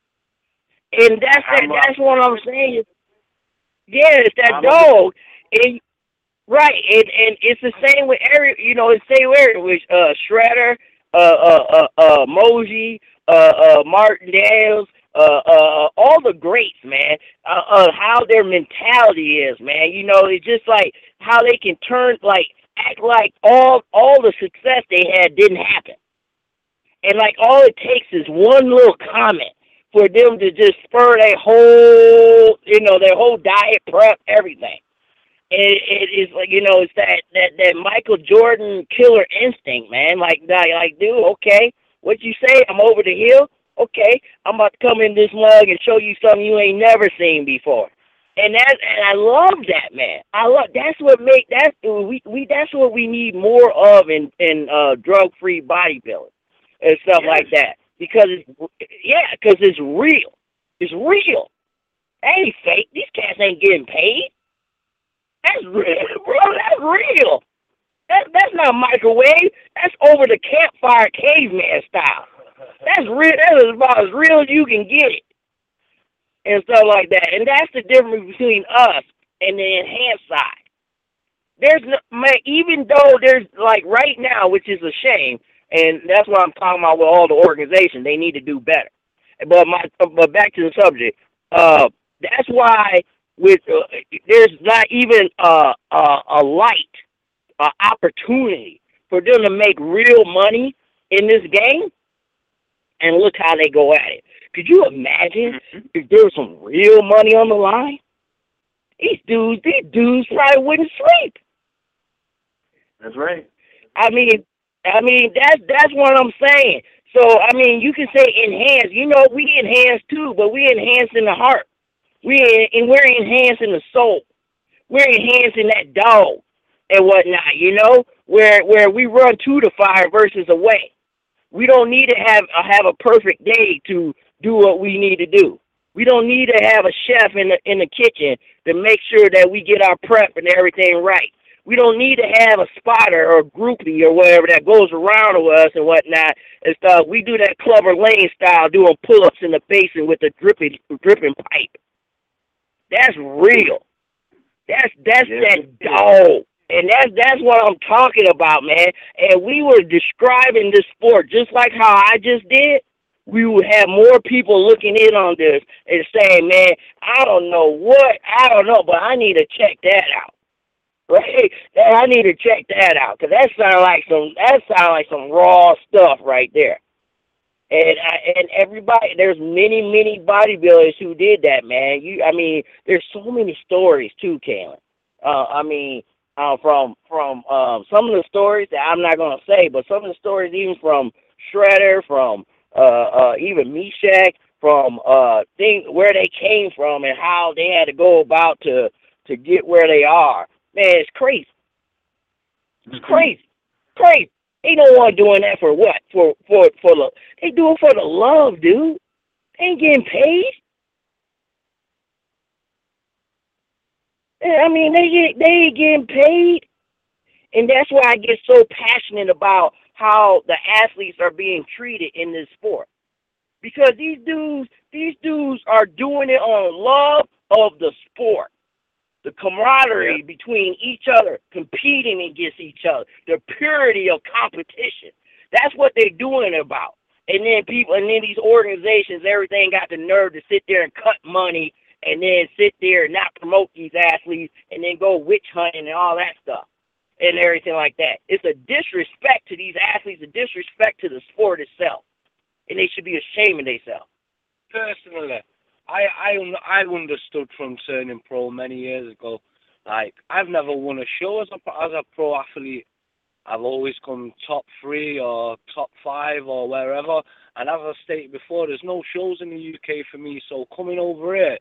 and that's that, that's what I'm saying. Yeah, it's that dog. And, right, and, and it's the same with every, you know, it's the same with, with uh, Shredder, uh, uh, uh, uh, Moji, uh, uh, Martin Daniels, uh, uh, all the greats, man, uh, uh, how their mentality is, man. You know, it's just like how they can turn, like, act like all all the success they had didn't happen. And, like, all it takes is one little comment for them to just spur their whole, you know, their whole diet, prep, everything. And it, it is like, you know, it's that, that, that Michael Jordan killer instinct, man. Like, like, dude, okay, what you say? I'm over the hill. Okay, I'm about to come in this mug and show you something you ain't never seen before. And that, and I love that, man. I love that's what make that's we we that's what we need more of in in uh, drug-free bodybuilding and stuff yes. like that. Because it's, yeah, because it's real. It's real. That ain't fake. These cats ain't getting paid. That's real, bro. That's real. That that's not microwave. That's over the campfire caveman style. That's real. That is about as real as you can get it, and stuff like that. And that's the difference between us and the enhanced side. There's no, man, even though there's like right now, which is a shame. And that's what I'm talking about with all the organizations. They need to do better. But my, but back to the subject. Uh, that's why with uh, there's not even uh, uh, a light, uh, opportunity for them to make real money in this game. And look how they go at it. Could you imagine mm-hmm. if there was some real money on the line? These dudes, these dudes probably wouldn't sleep. That's right. I mean. I mean, that's that's what I'm saying. So, I mean, you can say enhance. You know, we enhance too, but we enhance in the heart. We and we're enhancing the soul. We're enhancing that dog and whatnot. You know, where where we run to the fire versus away. We don't need to have uh, have a perfect day to do what we need to do. We don't need to have a chef in the in the kitchen to make sure that we get our prep and everything right. We don't need to have a spotter or a groupie or whatever that goes around with us and whatnot and stuff. We do that Clubber Lane style, doing pull-ups in the basin with a dripping, dripping pipe. That's real. That's that's yes. that dog. And that's, that's what I'm talking about, man. And we were describing this sport just like how I just did. We would have more people looking in on this and saying, man, I don't know what, I don't know, but I need to check that out. Right, I need to check that out because that sounds like some that sounds like some raw stuff right there. And I, and everybody, there's many many bodybuilders who did that, man. You, I mean, there's so many stories too, Kalen. Uh, I mean, uh, from from uh, some of the stories that I'm not gonna say, but some of the stories even from Shredder, from uh, uh, even Meshack, from uh, things where they came from and how they had to go about to to get where they are. Man, it's crazy. It's Mm-hmm. crazy, crazy. They don't want doing that for what? For for for the they do it for the love, dude. They ain't getting paid. I mean, they get they ain't getting paid, and that's why I get so passionate about how the athletes are being treated in this sport. Because these dudes, these dudes are doing it on love of the sport, the camaraderie Yeah. between each other, competing against each other, the purity of competition. That's what they're doing it about. And then people, and then these organizations, everything got the nerve to sit there and cut money, and then sit there and not promote these athletes, and then go witch hunting and all that stuff, and everything like that. It's a disrespect to these athletes, a disrespect to the sport itself, and they should be ashamed of themselves. Personally, I I un- I understood from turning pro many years ago. Like, I've never won a show as a as a pro athlete. I've always come top three or top five or wherever. And as I stated before, there's no shows in the U K for me. So coming over here,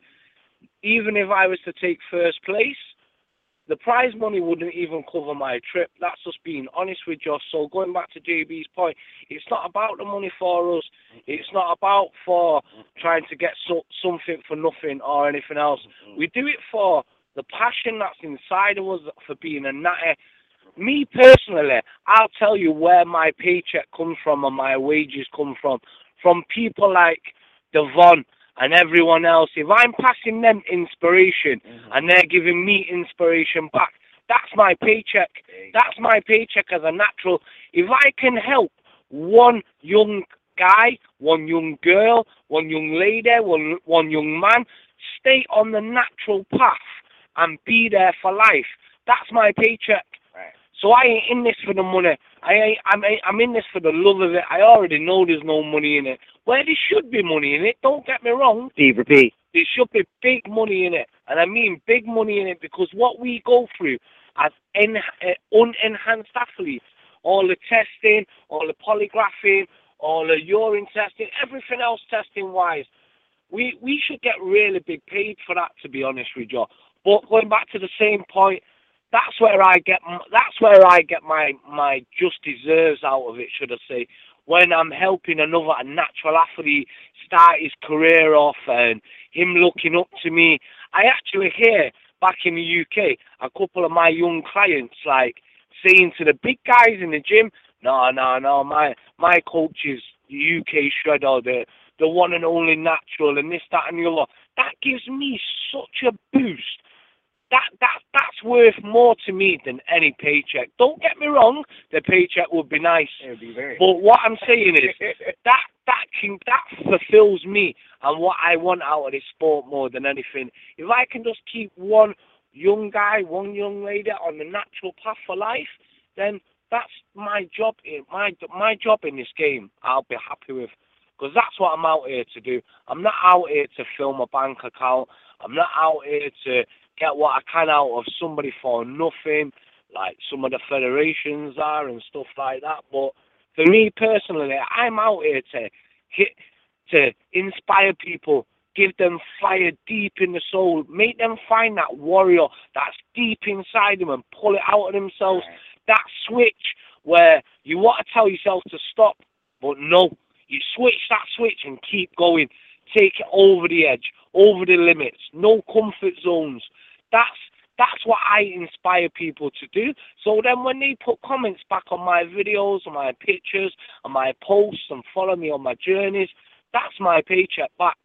even if I was to take first place, the prize money wouldn't even cover my trip. That's just being honest with you. So going back to J B's point, it's not about the money for us. It's not about for trying to get so, something for nothing or anything else. We do it for the passion that's inside of us for being a natty. Me personally, I'll tell you where my paycheck comes from and my wages come from. From people like Devon and everyone else. If I'm passing them inspiration mm-hmm. and they're giving me inspiration back, that's my paycheck. That's my paycheck as a natural. If I can help one young guy, one young girl, one young lady, one, one young man stay on the natural path and be there for life, that's my paycheck. So I ain't in this for the money. I ain't, I'm, I'm in this for the love of it. I already know there's no money in it. Where there should be money in it, don't get me wrong. Steve, repeat. There should be big money in it. And I mean big money in it because what we go through as en- uh, unenhanced athletes, all the testing, all the polygraphing, all the urine testing, everything else testing-wise, we, we should get really big paid for that, to be honest with you. But going back to the same point, That's where I get. That's where I get my my just deserves out of it, should I say? When I'm helping another natural athlete start his career off and him looking up to me, I actually hear back in the U K a couple of my young clients like saying to the big guys in the gym, "No, no, no, my my coach is U K Shredder, the the one and only natural, and this, that, and the other." That gives me such a boost. That that that's worth more to me than any paycheck. Don't get me wrong, the paycheck would be nice. It would be very but what I'm saying is that that can that fulfills me and what I want out of this sport more than anything. If I can just keep one young guy, one young lady on the natural path for life, then that's my job. In, my my job in this game, I'll be happy with. Because that's what I'm out here to do. I'm not out here to fill my bank account. I'm not out here to get what I can out of somebody for nothing, like some of the federations are and stuff like that. But for me personally, I'm out here to hit, to inspire people, give them fire deep in the soul, make them find that warrior that's deep inside them and pull it out of themselves. That switch where you want to tell yourself to stop, but no, you switch that switch and keep going. Take it over the edge, over the limits, no comfort zones. That's that's what I inspire people to do. So then when they put comments back on my videos, on my pictures, on my posts, and follow me on my journeys, that's my paycheck back.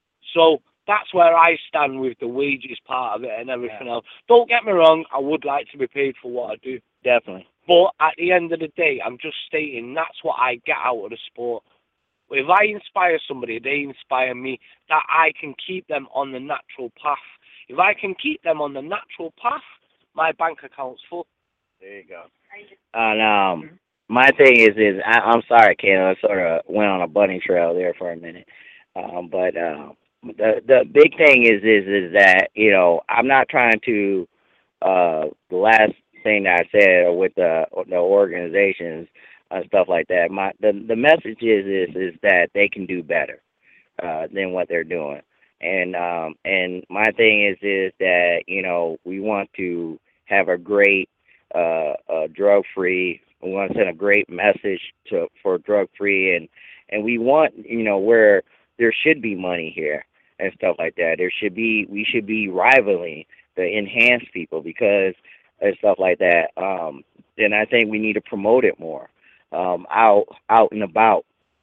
So that's where I stand with the wages part of it and everything yeah. else. Don't get me wrong, I would like to be paid for what I do. Definitely. But at the end of the day, I'm just stating that's what I get out of the sport. If I inspire somebody, they inspire me, that I can keep them on the natural path. If I can keep them on the natural path, my bank account's full. There you go. And um, my thing is, is I, I'm sorry, Ken, I sort of went on a bunny trail there for a minute. Um, but uh, the the big thing is, is, is that, you know, I'm not trying to, uh, the last thing that I said with the the organizations and stuff like that. My the the message is is is that they can do better uh, than what they're doing. And um and my thing is is that you know we want to have a great uh, uh drug free. We want to send a great message to for drug free, and and we want you know where there should be money here and stuff like that. There should be we should be rivaling the enhanced people because and stuff like that. Um, and I think we need to promote it more um, out out and about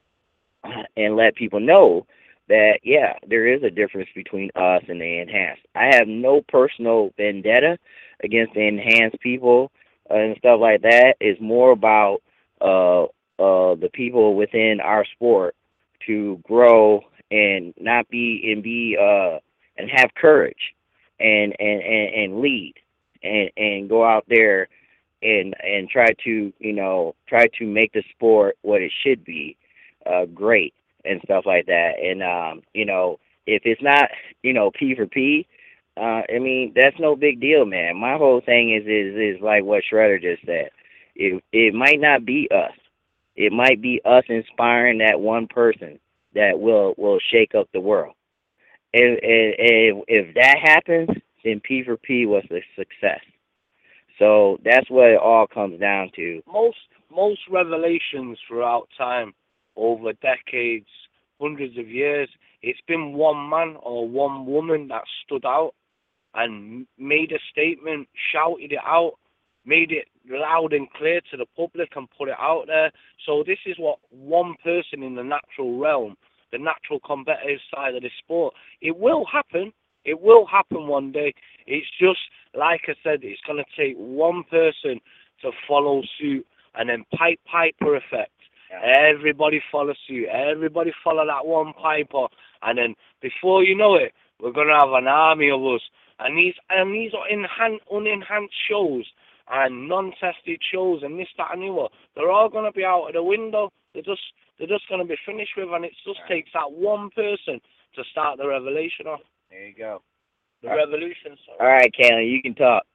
and let people know that, yeah, there is a difference between us and the enhanced. I have no personal vendetta against the enhanced people and stuff like that. It's more about uh, uh, the people within our sport to grow and not be and be uh, and have courage and and, and, and lead and, and go out there and and try to you know try to make the sport what it should be, uh, great. And stuff like that. And, um, you know, if it's not, you know, P for P, uh, I mean, that's no big deal, man. My whole thing is, is, is like what Shredder just said. It, it might not be us. It might be us inspiring that one person that will, will shake up the world. And, and, and if that happens, then P for P was a success. So that's what it all comes down to. Most, most revelations throughout time, over decades, hundreds of years, it's been one man or one woman that stood out and made a statement, shouted it out, made it loud and clear to the public and put it out there. So this is what one person in the natural realm, the natural competitive side of the sport, it will happen. It will happen one day. It's just, like I said, it's going to take one person to follow suit and then Pied Piper effect. Everybody follow suit. Everybody follow that one piper, and then before you know it, we're gonna have an army of us. And these and these are enhanced, unenhanced shows and non-tested shows, and this, that, and the other. They're all gonna be out of the window. They're just they're just gonna be finished with, and it just right. takes that one person to start the revelation off. There you go. The all revolution. Sorry. All right, Kayla, you can talk.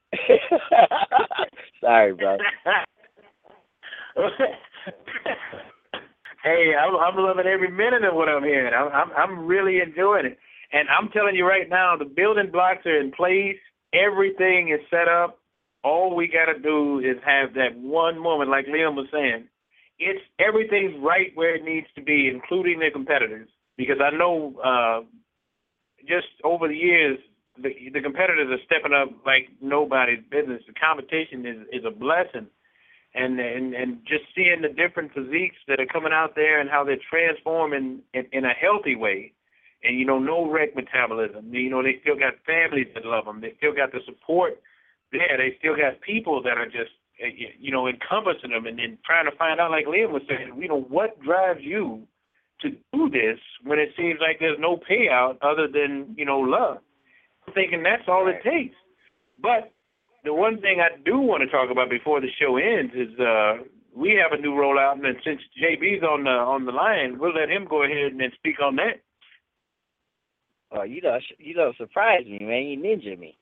Sorry, bro. Hey, I'm, I'm loving every minute of what I'm hearing. I'm, I'm I'm really enjoying it, and I'm telling you right now, the building blocks are in place. Everything is set up. All we got to do is have that one moment, like Liam was saying. It's everything's right where it needs to be, including the competitors. Because I know, uh, just over the years, the the competitors are stepping up like nobody's business. The competition is is a blessing. And, and and just seeing the different physiques that are coming out there and how they're transforming in, in a healthy way. And, you know, no wreck metabolism. You know, they still got families that love them. They still got the support there. They still got people that are just, you know, encompassing them and then trying to find out, like Liam was saying, you know, what drives you to do this when it seems like there's no payout other than, you know, love. I'm thinking that's all it takes. But the one thing I do want to talk about before the show ends is uh, we have a new rollout, and since J B's on the on the line, we'll let him go ahead and then speak on that. Oh, you don't you don't surprise me, man. You ninja me.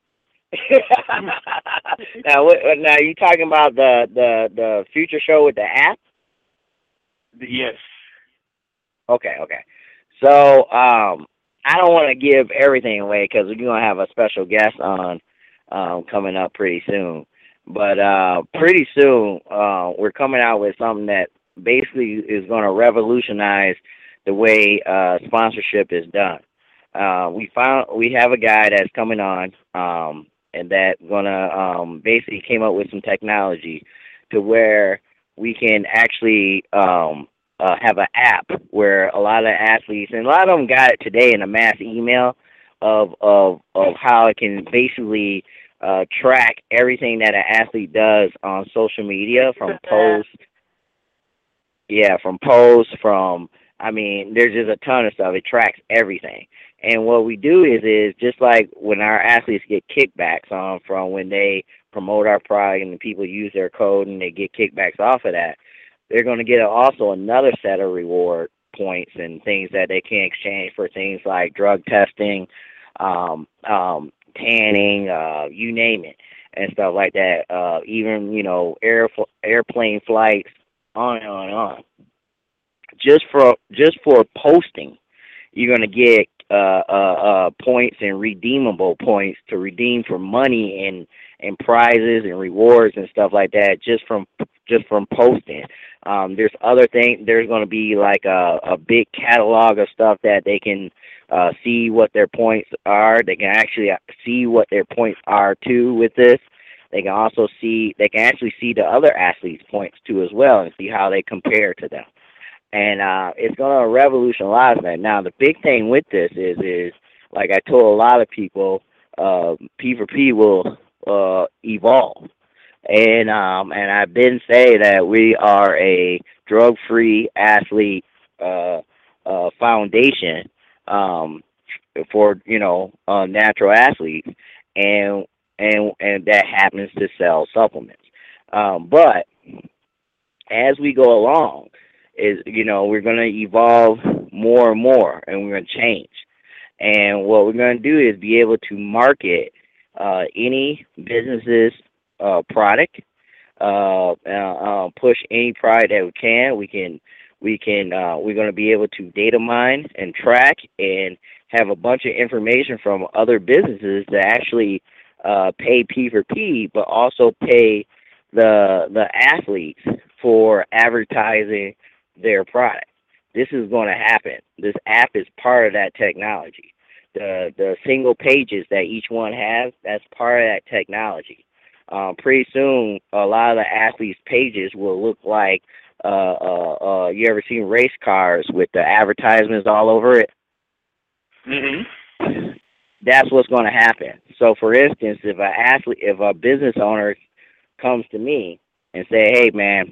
now, what, now you talking about the, the the future show with the app? Yes. Okay, okay. So um, I don't want to give everything away because we're gonna have a special guest on. Um, coming up pretty soon. But uh, pretty soon, uh, we're coming out with something that basically is going to revolutionize the way uh, sponsorship is done. Uh, we found we have a guy that's coming on, um, and that gonna um, basically came up with some technology to where we can actually um, uh, have an app where a lot of athletes, and a lot of them got it today in a mass email of of of how it can basically uh, track everything that an athlete does on social media, from posts, yeah, from posts, from I mean, there's just a ton of stuff. It tracks everything. And what we do is is just like when our athletes get kickbacks on from when they promote our product and the people use their code and they get kickbacks off of that, they're going to get also another set of reward points and things that they can exchange for things like drug testing, um, um, tanning, uh, you name it. and stuff like that. Uh, even you know air airplane flights, on and on and on. Just for just for posting, you're gonna get uh, uh, uh, points and redeemable points to redeem for money and and prizes and rewards and stuff like that. Just from just from posting. Um, there's other things. There's gonna be like a, a big catalog of stuff that they can uh, see what their points are. They can actually see what their points are too with this. They can also see. They can actually see the other athletes' points too as well and see how they compare to them. And uh, it's going to revolutionize that. Now, the big thing with this is, is like I told a lot of people, uh, P four P will uh, evolve. And um, and I've been saying that we are a drug-free athlete uh, uh, foundation um, for, you know, uh, natural athletes, and and and that happens to sell supplements. Um, but as we go along, is, you know, we're going to evolve more and more, and we're going to change. And what we're going to do is be able to market uh, any business's uh, product, uh, uh, uh, push any product that we can. We can, we can, uh, we're going to be able to data mine and track and have a bunch of information from other businesses that actually uh, pay P four P, but also pay the the athletes for advertising their product. This is going to happen. This app is part of that technology. The the single pages that each one has, that's part of that technology. Um, pretty soon, a lot of the athletes' pages will look like, uh, uh, uh, you ever seen race cars with the advertisements all over it? Mm-hmm. That's what's going to happen. So, for instance, if an athlete, if a business owner comes to me and say, "Hey, man,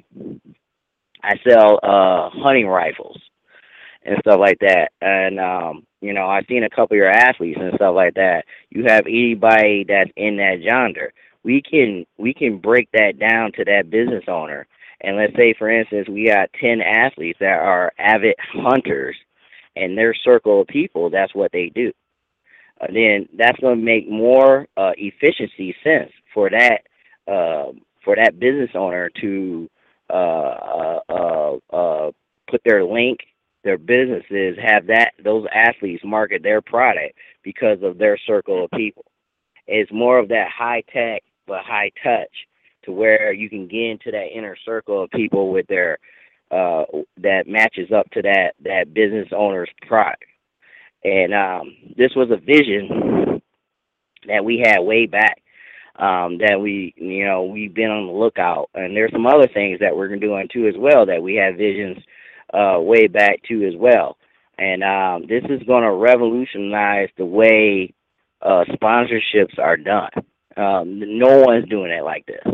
I sell uh, hunting rifles and stuff like that," and um, you know, I've seen a couple of your athletes and stuff like that. You have anybody that's in that genre. We can we can break that down to that business owner, and let's say, for instance, we got ten athletes that are avid hunters, and their circle of people, that's what they do. Uh, then that's going to make more uh, efficiency sense for that uh, for that business owner to uh, uh, uh, uh, put their link, their businesses, have that those athletes market their product because of their circle of people. It's more of that high tech but high touch, to where you can get into that inner circle of people with their uh, that matches up to that that business owner's product. And um, this was a vision that we had way back, um, that we, you know, we've been on the lookout. And there's some other things that we're doing too as well that we had visions uh, way back too as well. And um, this is going to revolutionize the way uh, sponsorships are done. Um, no one's doing it like this.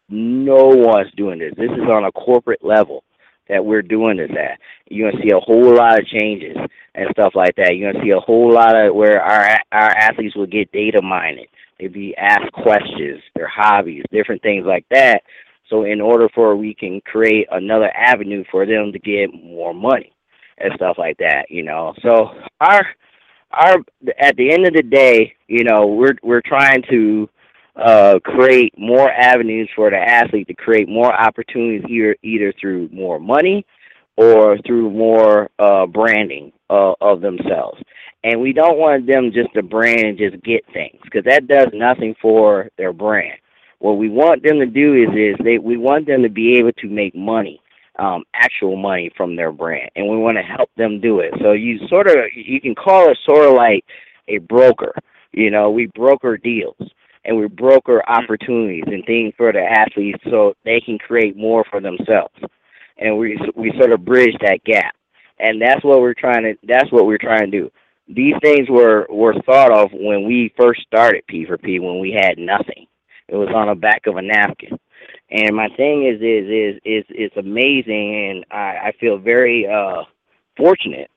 No one's doing this. This is on a corporate level that we're doing this at. You're going to see a whole lot of changes and stuff like that. You're going to see a whole lot of where our our athletes will get data mining. They'll be asked questions, their hobbies, different things like that. So in order for we can create another avenue for them to get more money and stuff like that, you know. So our our at the end of the day, you know, we're we're trying to Uh, create more avenues for the athlete to create more opportunities, either, either through more money or through more uh, branding uh, of themselves. And we don't want them just to brand and just get things, because that does nothing for their brand. What we want them to do is, is they, we want them to be able to make money, um, actual money from their brand, and we want to help them do it. So you sort of, you can call it sort of like a broker. You know, we broker deals. And we broker opportunities and things for the athletes so they can create more for themselves. And we we sort of bridge that gap. And that's what we're trying to that's what we're trying to do. These things were, were thought of when we first started P four P, when we had nothing. It was on the back of a napkin. And my thing is is is is it's amazing, and I, I feel very uh, fortunate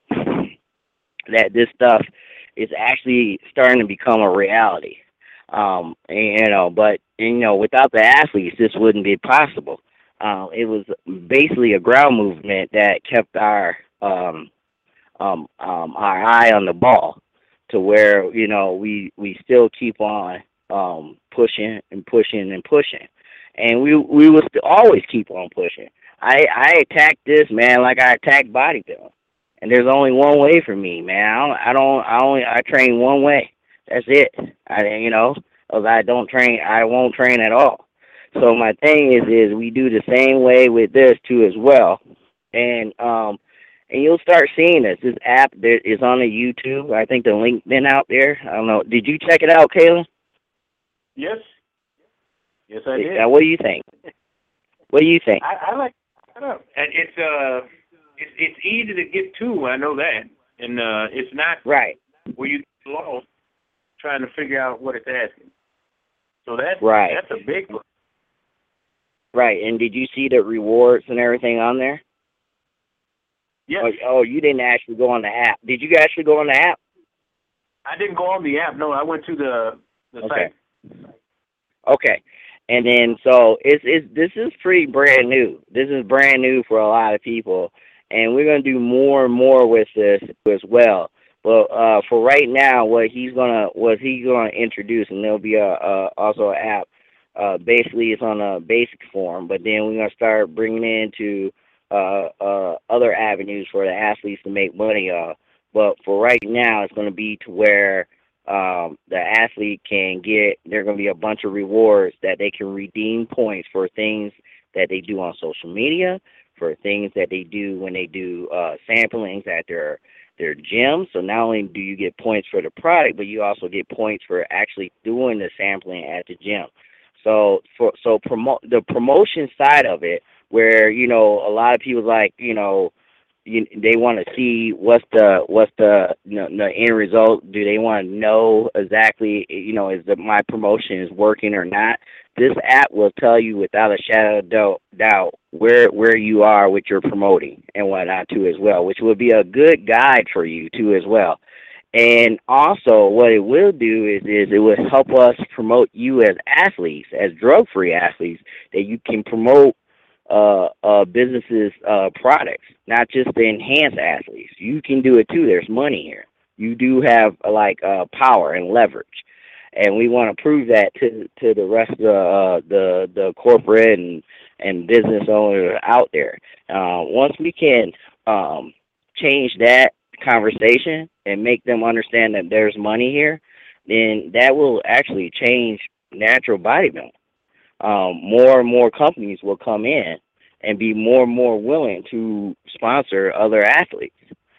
that this stuff is actually starting to become a reality. Um, and, you know, but, you know, without the athletes, this wouldn't be possible. Uh, it was basically a ground movement that kept our, um, um, um, our eye on the ball, to where, you know, we, we still keep on, um, pushing and pushing and pushing, and we we will st- always keep on pushing. I I attack this, man, like I attack bodybuilding, and there's only one way for me, man. I don't I don't I only I train one way. That's it. I you know, cause I don't train. I won't train at all. So my thing is is we do the same way with this too as well, and um. And you'll start seeing this. This app there is on the YouTube. I think the link been out there. I don't know. Did you check it out, Kayla? Yes. Yes, I did. Now, what do you think? What do you think? I, I like it. And it's uh, it's it's easy to get to. I know that, and uh, it's not right where you get lost trying to figure out what it's asking. So that's right. That's a big one. Right. And did you see the rewards and everything on there? Yes. Oh, oh, you didn't actually go on the app. Did you actually go on the app? I didn't go on the app. No, I went to the the okay. site. Okay. And then so it's it's this is pretty brand new. This is brand new for a lot of people, and we're gonna do more and more with this as well. But uh, for right now, what he's gonna what he's gonna introduce, and there'll be a, a also an app. Uh, basically, it's on a basic form, but then we're gonna start bringing into Uh, uh, other avenues for the athletes to make money off. But for right now, it's going to be to where um, the athlete can get, there are going to be a bunch of rewards that they can redeem points for things that they do on social media, for things that they do when they do uh, samplings at their their gym. So not only do you get points for the product, but you also get points for actually doing the sampling at the gym. So for so promote the promotion side of it, where you know a lot of people like you know you, they want to see what's the what's the you know, the end result. Do they want to know exactly you know is that my promotion is working or not? This app will tell you without a shadow of doubt, doubt where where you are with your promoting and whatnot too as well, which will be a good guide for you too as well. And also, what it will do is, is it will help us promote you as athletes, as drug-free athletes, that you can promote uh, uh, businesses' uh, products, not just the enhanced athletes. You can do it too. There's money here. You do have uh, like uh, power and leverage, and we want to prove that to to the rest of the uh, the the corporate and and business owners out there. Uh, once we can um, change that conversation and make them understand that there's money here, then that will actually change natural bodybuilding. Um, more and more companies will come in and be more and more willing to sponsor other athletes,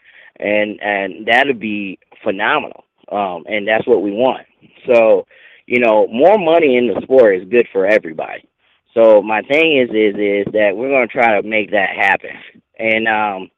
and and that'll be phenomenal. Um, and that's what we want. So, you know, more money in the sport is good for everybody. So my thing is is is that we're going to try to make that happen, and um.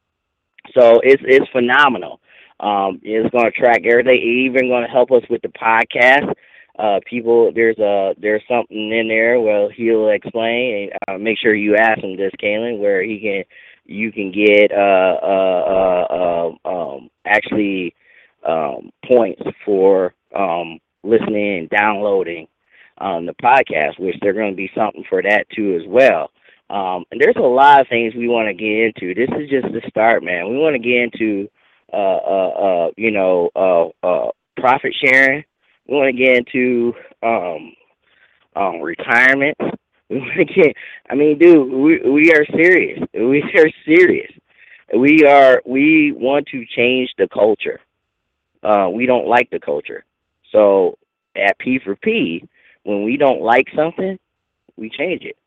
So it's it's phenomenal. Um, it's going to track everything. It's even going to help us with the podcast. Uh, people, there's a there's something in there. Well, he'll explain. And, uh, make sure you ask him this, Kalen, where he can you can get uh, uh, uh, uh, um, actually um, points for um, listening and downloading um, the podcast, which there's going to be something for that too as well. Um, and there's a lot of things we want to get into. This is just the start, man. We want to get into, uh, uh, uh, you know, uh, uh, profit sharing. We want to get into um, um, retirement. We want to get. I mean, dude, we we are serious. We are serious. We are. We want to change the culture. Uh, we don't like the culture. So at P four P, when we don't like something, we change it.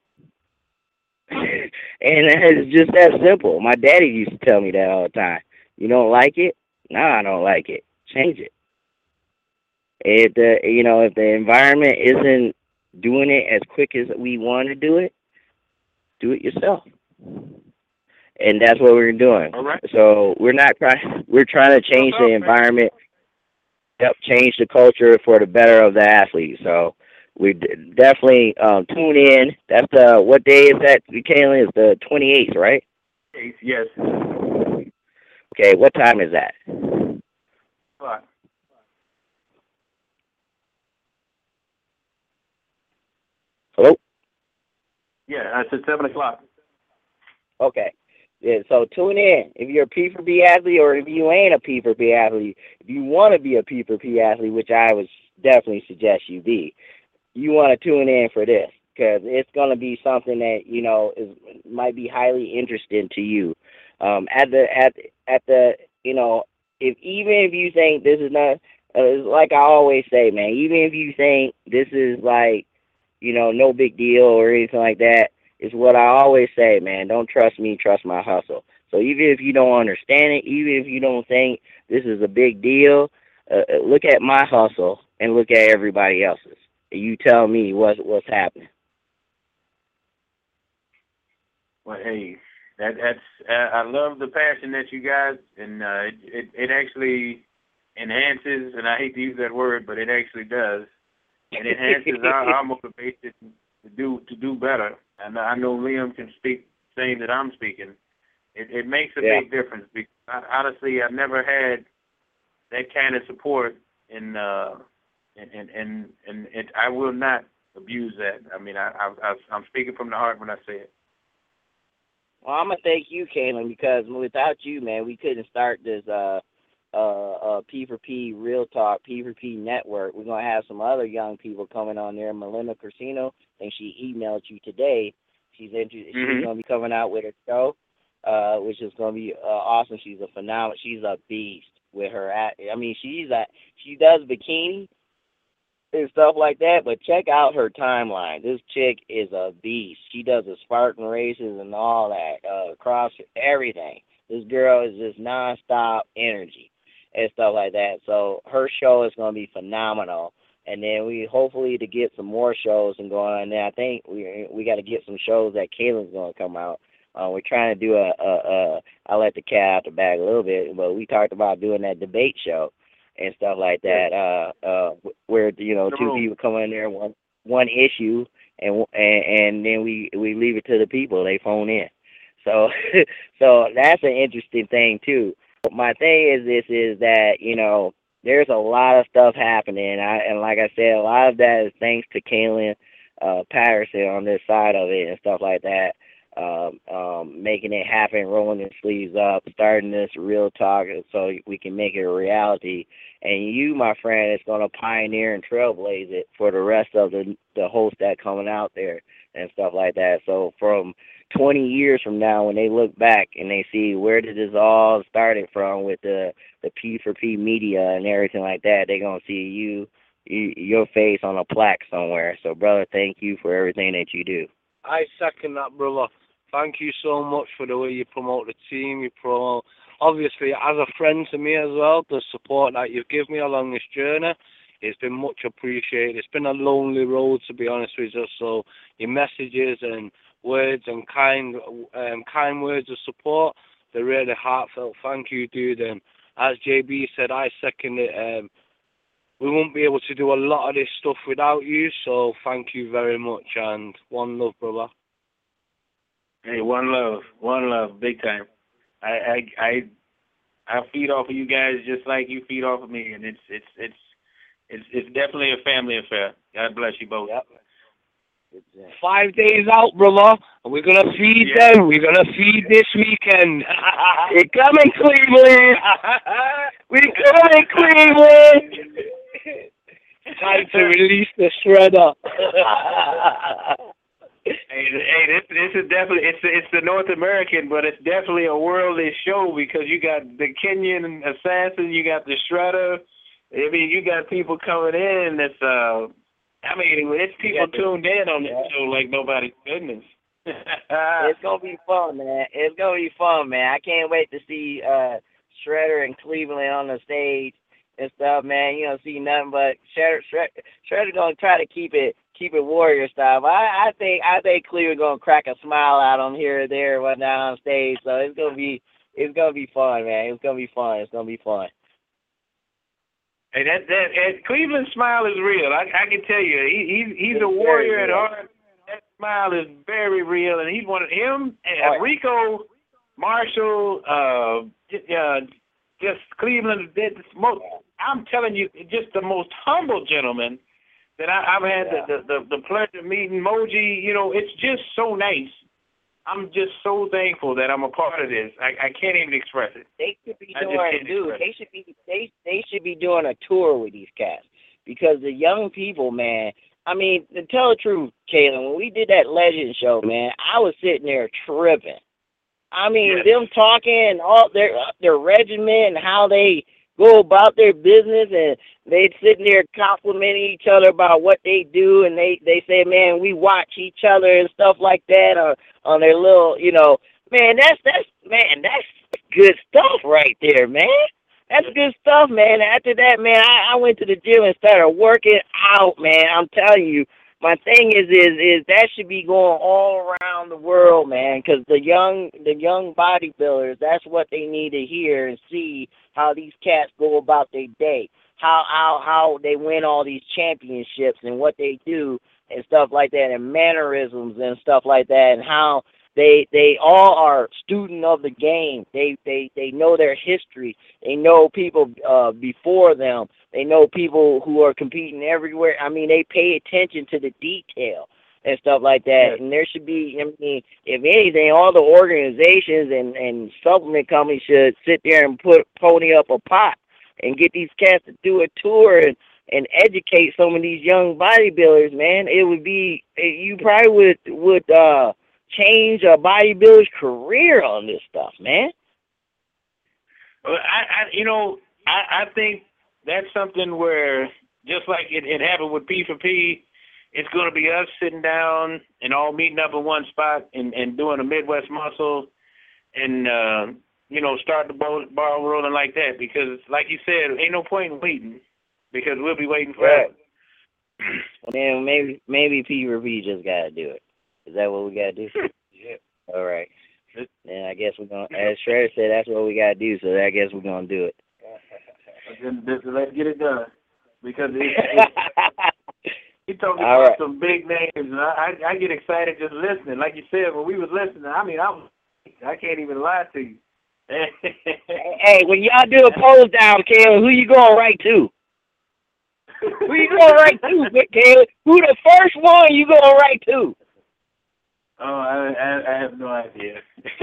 And it's just that simple. My daddy used to tell me that all the time. You don't like it? No, I don't like it. Change it. If the you know if the environment isn't doing it as quick as we want to do it, do it yourself. And that's what we're doing. All right. So we're not trying. We're trying to change the environment. Yep, change the culture for the better of the athlete. So. We definitely um, tune in. That's the what day is that, Kalen? Is the twenty-eighth, right? Yes. Okay, what time is that? What? Hello? Yeah, it's at seven o'clock. Okay. Yeah, so tune in. If you're a P four P athlete, or if you ain't a P four P athlete, if you want to be a P four P athlete, which I would definitely suggest you be, you want to tune in for this because it's going to be something that you know is might be highly interesting to you. Um, at the at at the you know if even if you think this is not uh, like I always say, man, even if you think this is like you know no big deal or anything like that, it's what I always say, man. Don't trust me, trust my hustle. So even if you don't understand it, even if you don't think this is a big deal, uh, uh, look at my hustle and look at everybody else's. You tell me what's what's happening. Well, hey, that that's uh, I love the passion that you guys, and uh, it, it it actually enhances, and I hate to use that word, but it actually does. It enhances our, our motivation to do to do better. And I know Liam can speak saying that I'm speaking. It, it makes a Yeah. big difference because I, honestly, I've never had that kind of support, and uh, and and and, and it, I will not abuse that. I mean, I, I, I I'm speaking from the heart when I say it. Well, I'm gonna thank you, Kaylin, because without you, man, we couldn't start this uh uh uh P four P Real Talk P four P Network. We're gonna have some other young people coming on there. Melinda Corsino, I think she emailed you today. She's into, Mm-hmm. she's gonna be coming out with a show, uh, which is gonna be uh, awesome. She's a phenomenal. She's a beast with her. At, I mean, she's a she does bikini and stuff like that, but check out her timeline. This chick is a beast. She does the Spartan races and all that, uh, CrossFit, everything. This girl is just nonstop energy and stuff like that. So her show is going to be phenomenal. And then we hopefully to get some more shows and going on there. I think we we got to get some shows that Kaylin's going to come out. Uh, we're trying to do a, a, a, I let the cat out the bag a little bit, but we talked about doing that debate show and stuff like that, uh, uh, where you know two people come in there, one one issue, and and and then we we leave it to the people. They phone in, so so that's an interesting thing too. My thing is this is that you know there's a lot of stuff happening, I, and like I said, a lot of that is thanks to Kaylin uh, Patterson on this side of it and stuff like that. Um, um, making it happen, rolling the sleeves up, starting this real talk so we can make it a reality. And you, my friend, is going to pioneer and trailblaze it for the rest of the the hosts that coming out there and stuff like that. So from twenty years from now, when they look back and they see where did this all started from with the, the P four P media and everything like that, they're going to see you, you, your face on a plaque somewhere. So, brother, thank you for everything that you do. I second that, brother. Thank you so much for the way you promote the team. You promote, obviously, as a friend to me as well, the support that you've given me along this journey. It's been much appreciated. It's been a lonely road, to be honest with you. So your messages and words and kind um, kind words of support, they're really heartfelt. Thank you, dude. And as J B said, I second it. Um, we won't be able to do a lot of this stuff without you. So thank you very much. And one love, brother. Hey, one love, one love, big time. I, I, I, I feed off of you guys just like you feed off of me, and it's, it's, it's, it's, it's definitely a family affair. God bless you both. Yep. Five days out, brother, and we're gonna feed Yeah. them. We're gonna feed this weekend. We're coming, Cleveland. We're coming, Cleveland. Time to release the shredder. Hey, hey, this this is definitely it's it's the North American, but it's definitely a worldly show because you got the Kenyan assassin, you got the Shredder. I mean, you got people coming in. That's uh, I mean, it's people Yeah, tuned in on this yeah. show like nobody's business. It's gonna be fun, man. It's gonna be fun, man. I can't wait to see uh, Shredder and Cleveland on the stage and stuff, man. You don't see nothing but Shredder. Shredder, Shredder gonna try to keep it keep it warrior style. But I, I think I think Cleveland gonna crack a smile out on here or there and whatnot on stage. So it's gonna be it's gonna be fun, man. It's gonna be fun. It's gonna be fun. Hey, that that and Cleveland's smile is real. I I can tell you, he he's he's It's a warrior very at real. heart. That smile is very real, and he's one of him and Oh, yeah. Rico Marshall. Uh, j- uh, just Cleveland did the most. I'm telling you, just the most humble gentleman that I, I've had Yeah. the, the the the pleasure of meeting. Moji, you know, it's just so nice. I'm just so thankful that I'm a part of this. I, I can't even express it. They should be I just doing, can't dude. express They should be they they should be doing a tour with these cats because the young people, man, I mean, to tell the truth, Kalen, when we did that Legend show, man, I was sitting there tripping. I mean, Yes. them talking all their their regiment and how they go about their business, and they sitting there complimenting each other about what they do, and they they say, man, we watch each other and stuff like that on on their little, you know, man, that's that's man, that's good stuff right there, man. That's good stuff, man. After that, man, I, I went to the gym and started working out, man. I'm telling you, my thing is, is, is that should be going all around the world, man. Because the young, the young bodybuilders, that's what they need to hear and see how these cats go about their day, how, how, how they win all these championships and what they do and stuff like that, and mannerisms and stuff like that, and how They they all are student of the game. They they they know their history. They know people uh, before them. They know people who are competing everywhere. I mean, they pay attention to the detail and stuff like that. Yes. And there should be, I mean, if anything, all the organizations and, and supplement companies should sit there and put pony up a pot and get these cats to do a tour and, and educate some of these young bodybuilders, man. It would be, you probably would, would, uh, change a bodybuilder's career on this stuff, man. Well, I, I you know, I, I think that's something where, just like it, it happened with P for P, it's going to be us sitting down and all meeting up in one spot and, and doing a Midwest muscle and, uh, you know, start the ball, ball rolling like that. Because, like you said, ain't no point in waiting because we'll be waiting forever. Right. Man, maybe maybe P for P just got to do it. Is that what we got to do? Yeah. All right. Then I guess we're going to, as Shredder said, that's what we got to do, so I guess we're going to do it. Then, then let's get it done. Because it, it, he talking All about right. some big names, and I, I, I get excited just listening. Like you said, when we was listening, I mean, I was, I can't even lie to you. Hey, when y'all do a pose down, Caleb, who you going right to? Who you going right to, Caleb? Who the first one you going right to? Oh, I, I, I have no idea.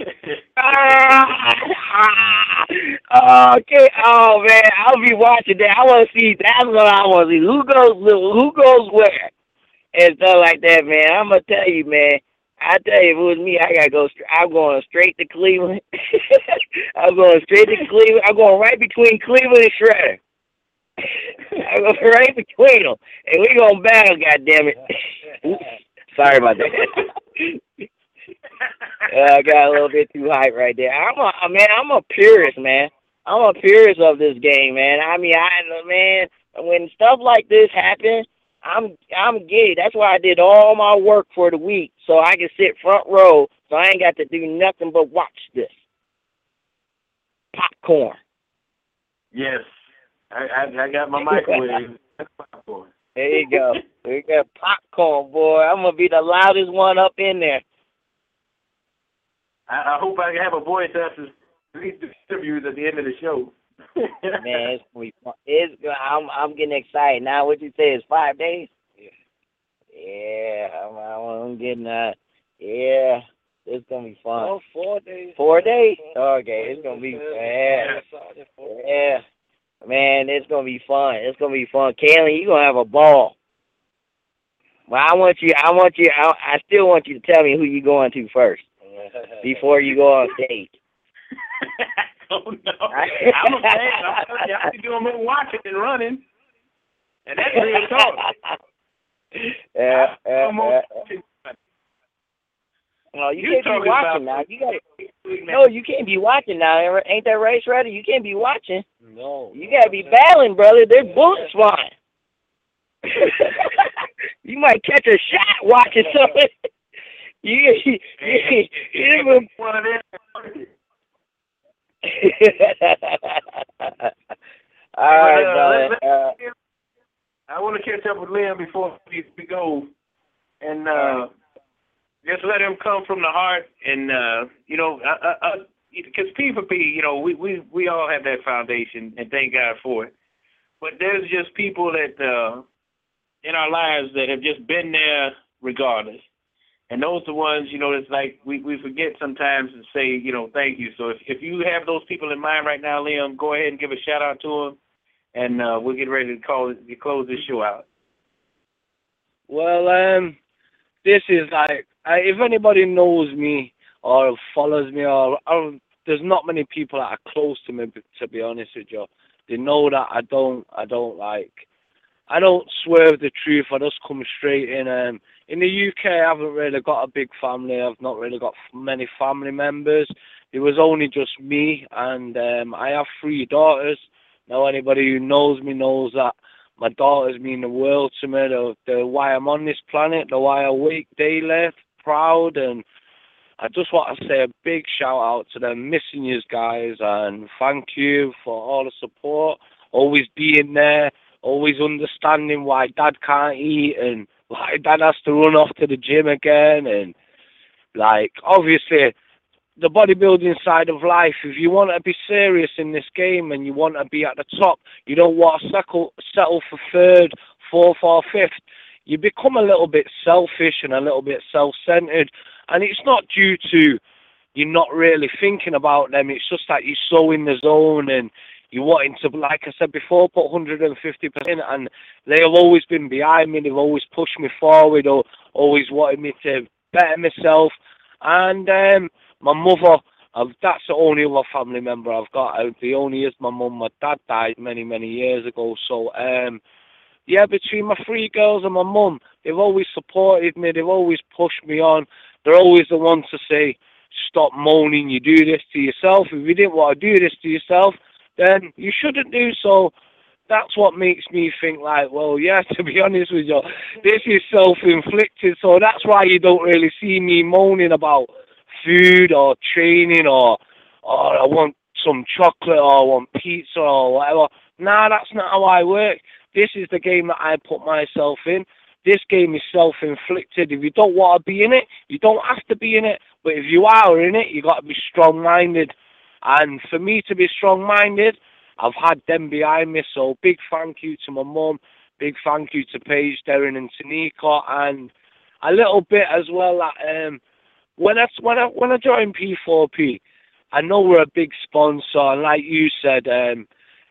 ah, okay. Oh man, I'll be watching that. I want to see. That's what I want to see. Who goes? Who goes where? And stuff like that, man. I'm gonna tell you, man. I tell you, if it was me, I gotta go. I'm going straight to Cleveland. I'm going straight to Cleveland. I'm going right between Cleveland and Shredder. I'm going right between them, and we gonna battle. Goddamn it! Oops. Sorry about that. uh, I got a little bit too hype right there. I'm a man. I'm a purist, man. I'm a purist of this game, man. I mean, I man, when stuff like this happens, I'm I'm giddy. That's why I did all my work for the week, so I can sit front row, so I ain't got to do nothing but watch this. Popcorn. Yes, I I, I got my microwave. Popcorn. There you go. We got popcorn, boy. I'm gonna be the loudest one up in there. I, I hope I can have a voice after these interviews at the end of the show. Man, it's gonna be fun. It's I'm I'm getting excited now. What you say is five days? Yeah, yeah. I'm, I'm getting uh, yeah. It's gonna be fun. Oh, four days. Four days? Okay, it's gonna be yeah, yeah. Man, it's gonna be fun. It's gonna be fun. Kaylee, you gonna have a ball. Well, I want you. I want you. I, I still want you to tell me who you going to first before you go on stage. Oh no! I'm a fan. I'm telling you, I be doing more watching than running, and that's real talk. Yeah, yeah, I'm more yeah. No, you, You can't be talking watching about- now. You got no. You can't be watching now. Ain't that right, Shredder? You can't be watching. No. You gotta be battling, brother. There's bullets flying. You might catch a shot watching something. You, you, you, you, One of them. All right, uh, brother. let- Uh, I want to catch up with Liam before we we go, and uh, just let him come from the heart, and uh, you know, because P for P, you know, we, we we all have that foundation, and thank God for it. But there's just people that uh, in our lives that have just been there regardless. And those are the ones, you know, it's like we, we forget sometimes to say, you know, thank you. So if, if you have those people in mind right now, Liam, go ahead and give a shout out to them, and uh, we'll get ready to call to close this show out. Well, um, this is like, I, if anybody knows me or follows me, or, or there's not many people that are close to me, to be honest with you. They know that I don't, I don't like, I don't swerve the truth. I just come straight in. Um, in the U K, I haven't really got a big family. I've not really got many family members. It was only just me, and um, I have three daughters. Now, anybody who knows me knows that my daughters mean the world to me. They're, they're why I'm on this planet. They're why I wake daily, proud, and I just want to say a big shout out to them, missing you guys, and thank you for all the support, always being there, always understanding why Dad can't eat and why Dad has to run off to the gym again, and like obviously the bodybuilding side of life, if you want to be serious in this game and you want to be at the top, you don't want to settle, settle for third, fourth or fifth. You become a little bit selfish and a little bit self-centered. And it's not due to you not really thinking about them. It's just that you're so in the zone and you're wanting to, like I said before, put one hundred fifty percent. And they have always been behind me. They've always pushed me forward or always wanted me to better myself. And um, my mother, I've, that's the only other family member I've got. Uh, the only is my mum. My dad died many, many years ago. So, um, yeah, between my three girls and my mum, they've always supported me. They've always pushed me on. They're always the ones to say, stop moaning, you do this to yourself. If you didn't want to do this to yourself, then you shouldn't do so. That's what makes me think like, well, yeah, to be honest with you, this is self-inflicted. So that's why you don't really see me moaning about food or training or, or I want some chocolate or I want pizza or whatever. Nah, that's not how I work. This is the game that I put myself in. This game is self-inflicted. If you don't want to be in it, you don't have to be in it. But if you are in it, you got to be strong-minded. And for me to be strong-minded, I've had them behind me. So big thank you to my mum. Big thank you to Paige, Darren, and Tanika. And a little bit as well that um, when I when I when I joined P four P, I know we're a big sponsor, and like you said, um,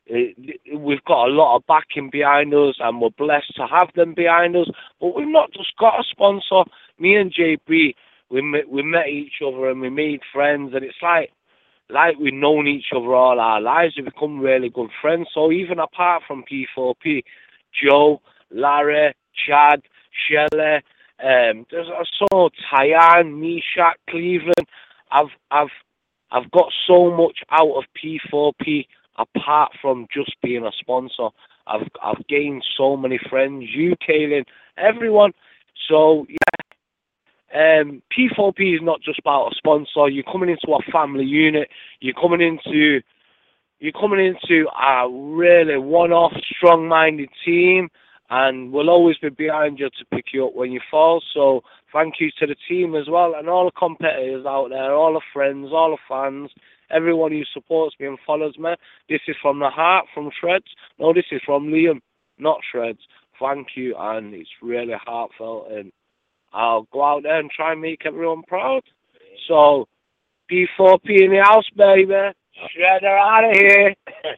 it, it, we've got a lot of backing behind us, and we're blessed to have them behind us. But we've not just got a sponsor. Me and J B, we met, we met each other and we made friends, and it's like like we've known each other all our lives. We've become really good friends. So even apart from P four P, Joe, Larry, Chad, Shelley, um, there's so Tyann, Mishak, Cleveland. I've I've I've got so much out of P four P apart from just being a sponsor. I've I've gained so many friends. You, Kaylin, everyone. So yeah, um, P four P is not just about a sponsor. You're coming into a family unit. You're coming into you're coming into a really one-off, strong-minded team. And we'll always be behind you to pick you up when you fall. So thank you to the team as well, and all the competitors out there, all the friends, all the fans, everyone who supports me and follows me. This is from the heart, from Shreds. No, this is from Liam, not Shreds. Thank you, and it's really heartfelt. And I'll go out there and try and make everyone proud. So P four P in the house, baby. Shredder out of here.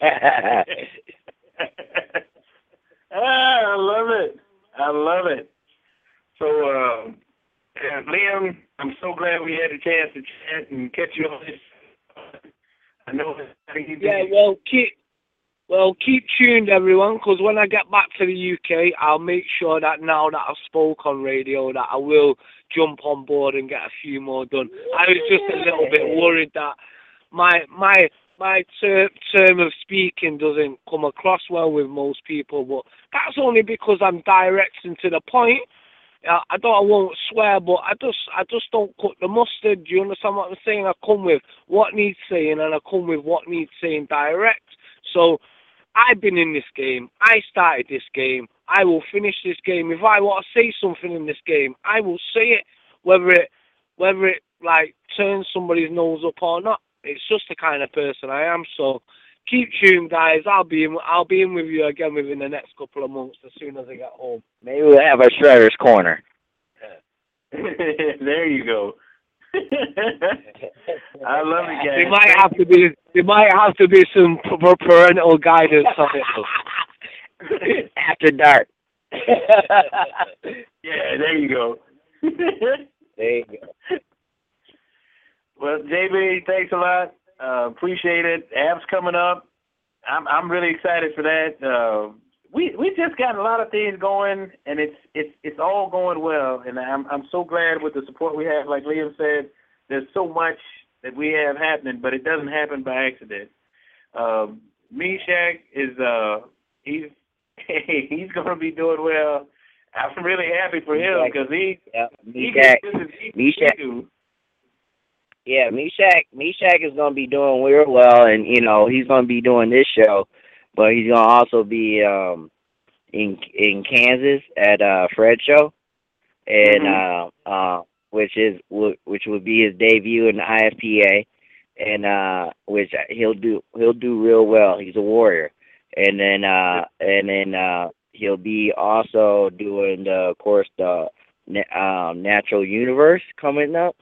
Ah, I love it. I love it. So, uh, uh, Liam, I'm so glad we had a chance to chat and catch you on this. I know that you did. Yeah, well, keep well keep tuned, everyone, because when I get back to the U K, I'll make sure that now that I've spoke on radio, that I will jump on board and get a few more done. I was just a little bit worried that my my. My ter- term of speaking doesn't come across well with most people, but that's only because I'm direct and to the point. Uh, I don't, I won't swear, but I just, I just don't cut the mustard. Do you understand what I'm saying? I come with what needs saying, and I come with what needs saying direct. So I've been in this game. I started this game. I will finish this game. If I want to say something in this game, I will say it, whether it, whether it like turns somebody's nose up or not. It's just the kind of person I am. So keep tuned, guys. I'll be in, I'll be in with you again within the next couple of months as soon as I get home. Maybe we'll have a Shredder's Corner. There you go. I love it, guys. There might have to be, there might have to be some parental guidance on it. After dark. Yeah, there you go. There you go. Well, J B, thanks a lot. Uh, appreciate it. Ab's coming up. I'm I'm really excited for that. Uh, we we just got a lot of things going, and it's it's it's all going well. And I'm I'm so glad with the support we have. Like Liam said, there's so much that we have happening, but it doesn't happen by accident. Um, Meshack is uh he's he's going to be doing well. I'm really happy for him because he yeah, he Meshack, gets he, Meshack, he do. yeah, Meshack, Meshack is going to be doing real well, and you know he's going to be doing this show, but he's going to also be um in in Kansas at uh Fred show, and Mm-hmm. uh uh which is which would be his debut in the I F P A, and uh which he'll do he'll do real well. He's a warrior, and then uh and then uh he'll be also doing the of course the um, Natural Universe coming up.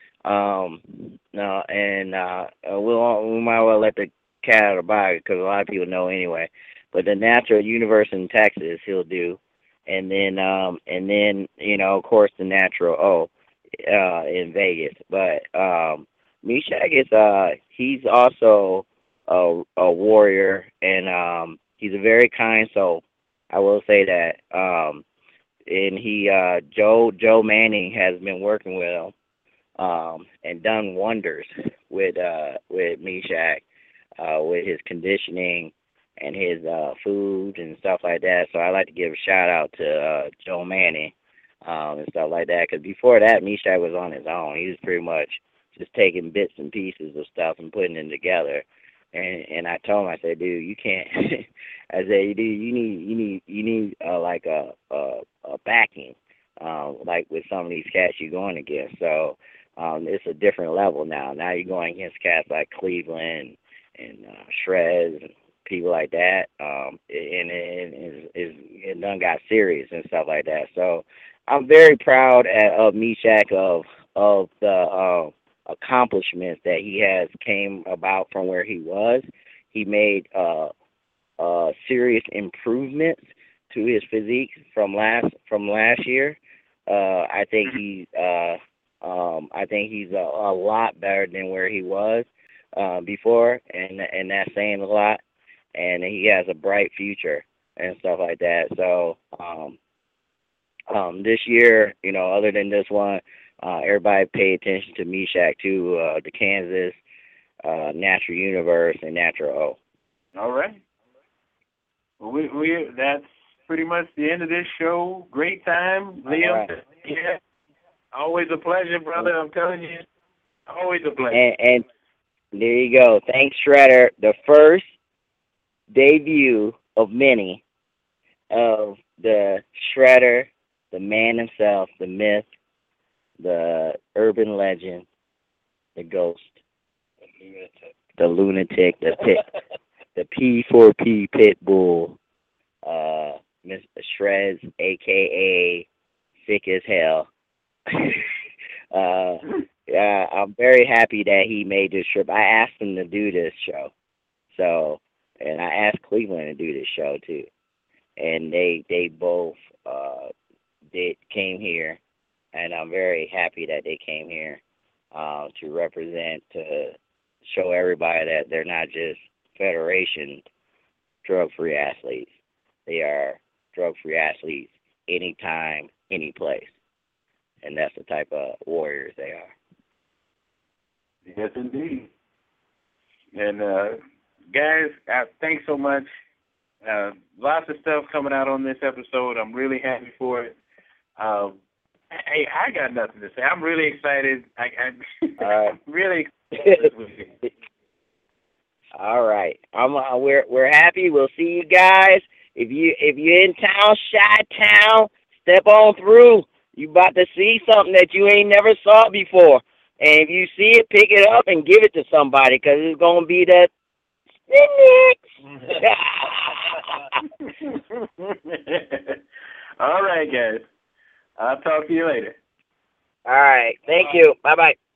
Um, no, and uh, we'll we might well let the cat out of the bag because a lot of people know anyway. But the Natural Universe in Texas he'll do, and then um, and then you know of course the Natural O uh, in Vegas. But um, Meshack is uh he's also a, a warrior, and um, he's a very kind soul. I will say that. Um, and he uh, Joe Joe Manning has been working with him. Um, and done wonders with uh, with Meshack, uh, with his conditioning and his uh, food and stuff like that. So I like to give a shout out to uh, Joe Manning um, and stuff like that. Because before that, Meshack was on his own. He was pretty much just taking bits and pieces of stuff and putting them together. And and I told him, I said, dude, you can't. I said, dude, you need you need you need uh, like a a, a backing, uh, like with some of these cats you're going against. So. Um, it's a different level now. Now you're going against cats like Cleveland and uh, Shreds and people like that. Um, and it, it, it, it done got serious and stuff like that. So I'm very proud at, of Meshack of of the uh, accomplishments that he has came about from where he was. He made uh, uh, serious improvements to his physique from last from last year. Uh, I think he's. Uh, Um, I think he's a, a lot better than where he was uh, before, and and that's saying a lot. And he has a bright future and stuff like that. So um, um, this year, you know, other than this one, uh, everybody pay attention to Meshack too, uh, the Kansas, uh, Natural Universe, and Natural O. All right. Well, we we that's pretty much the end of this show. Great time, Liam. Right. Yeah. Always a pleasure, brother. I'm telling you, always a pleasure. And, and there you go. Thanks, Shredder. The first debut of many of the Shredder, the man himself, the myth, the urban legend, the ghost, the lunatic, the pit, the P four P pit bull, uh, Mister Shreds, a k a. Sick as hell. uh, yeah, I'm very happy that he made this trip. I asked him to do this show, so and I asked Cleveland to do this show too, and they they both uh did came here, and I'm very happy that they came here uh, to represent to show everybody that they're not just Federation drug-free athletes. They are drug-free athletes anytime, any place. And that's the type of warriors they are. Yes, indeed. And, uh, guys, uh, thanks so much. Uh, lots of stuff coming out on this episode. I'm really happy for it. Um, hey, I got nothing to say. I'm really excited. I, I, uh, I'm really excited. All right. I'm, uh, we're we're happy. We'll see you guys. If you if you're in town, Chi-Town, step on through. You about to see something that you ain't never saw before. And if you see it, pick it up and give it to somebody because it's going to be that All right, guys. I'll talk to you later. All right. Thank you. Bye-bye.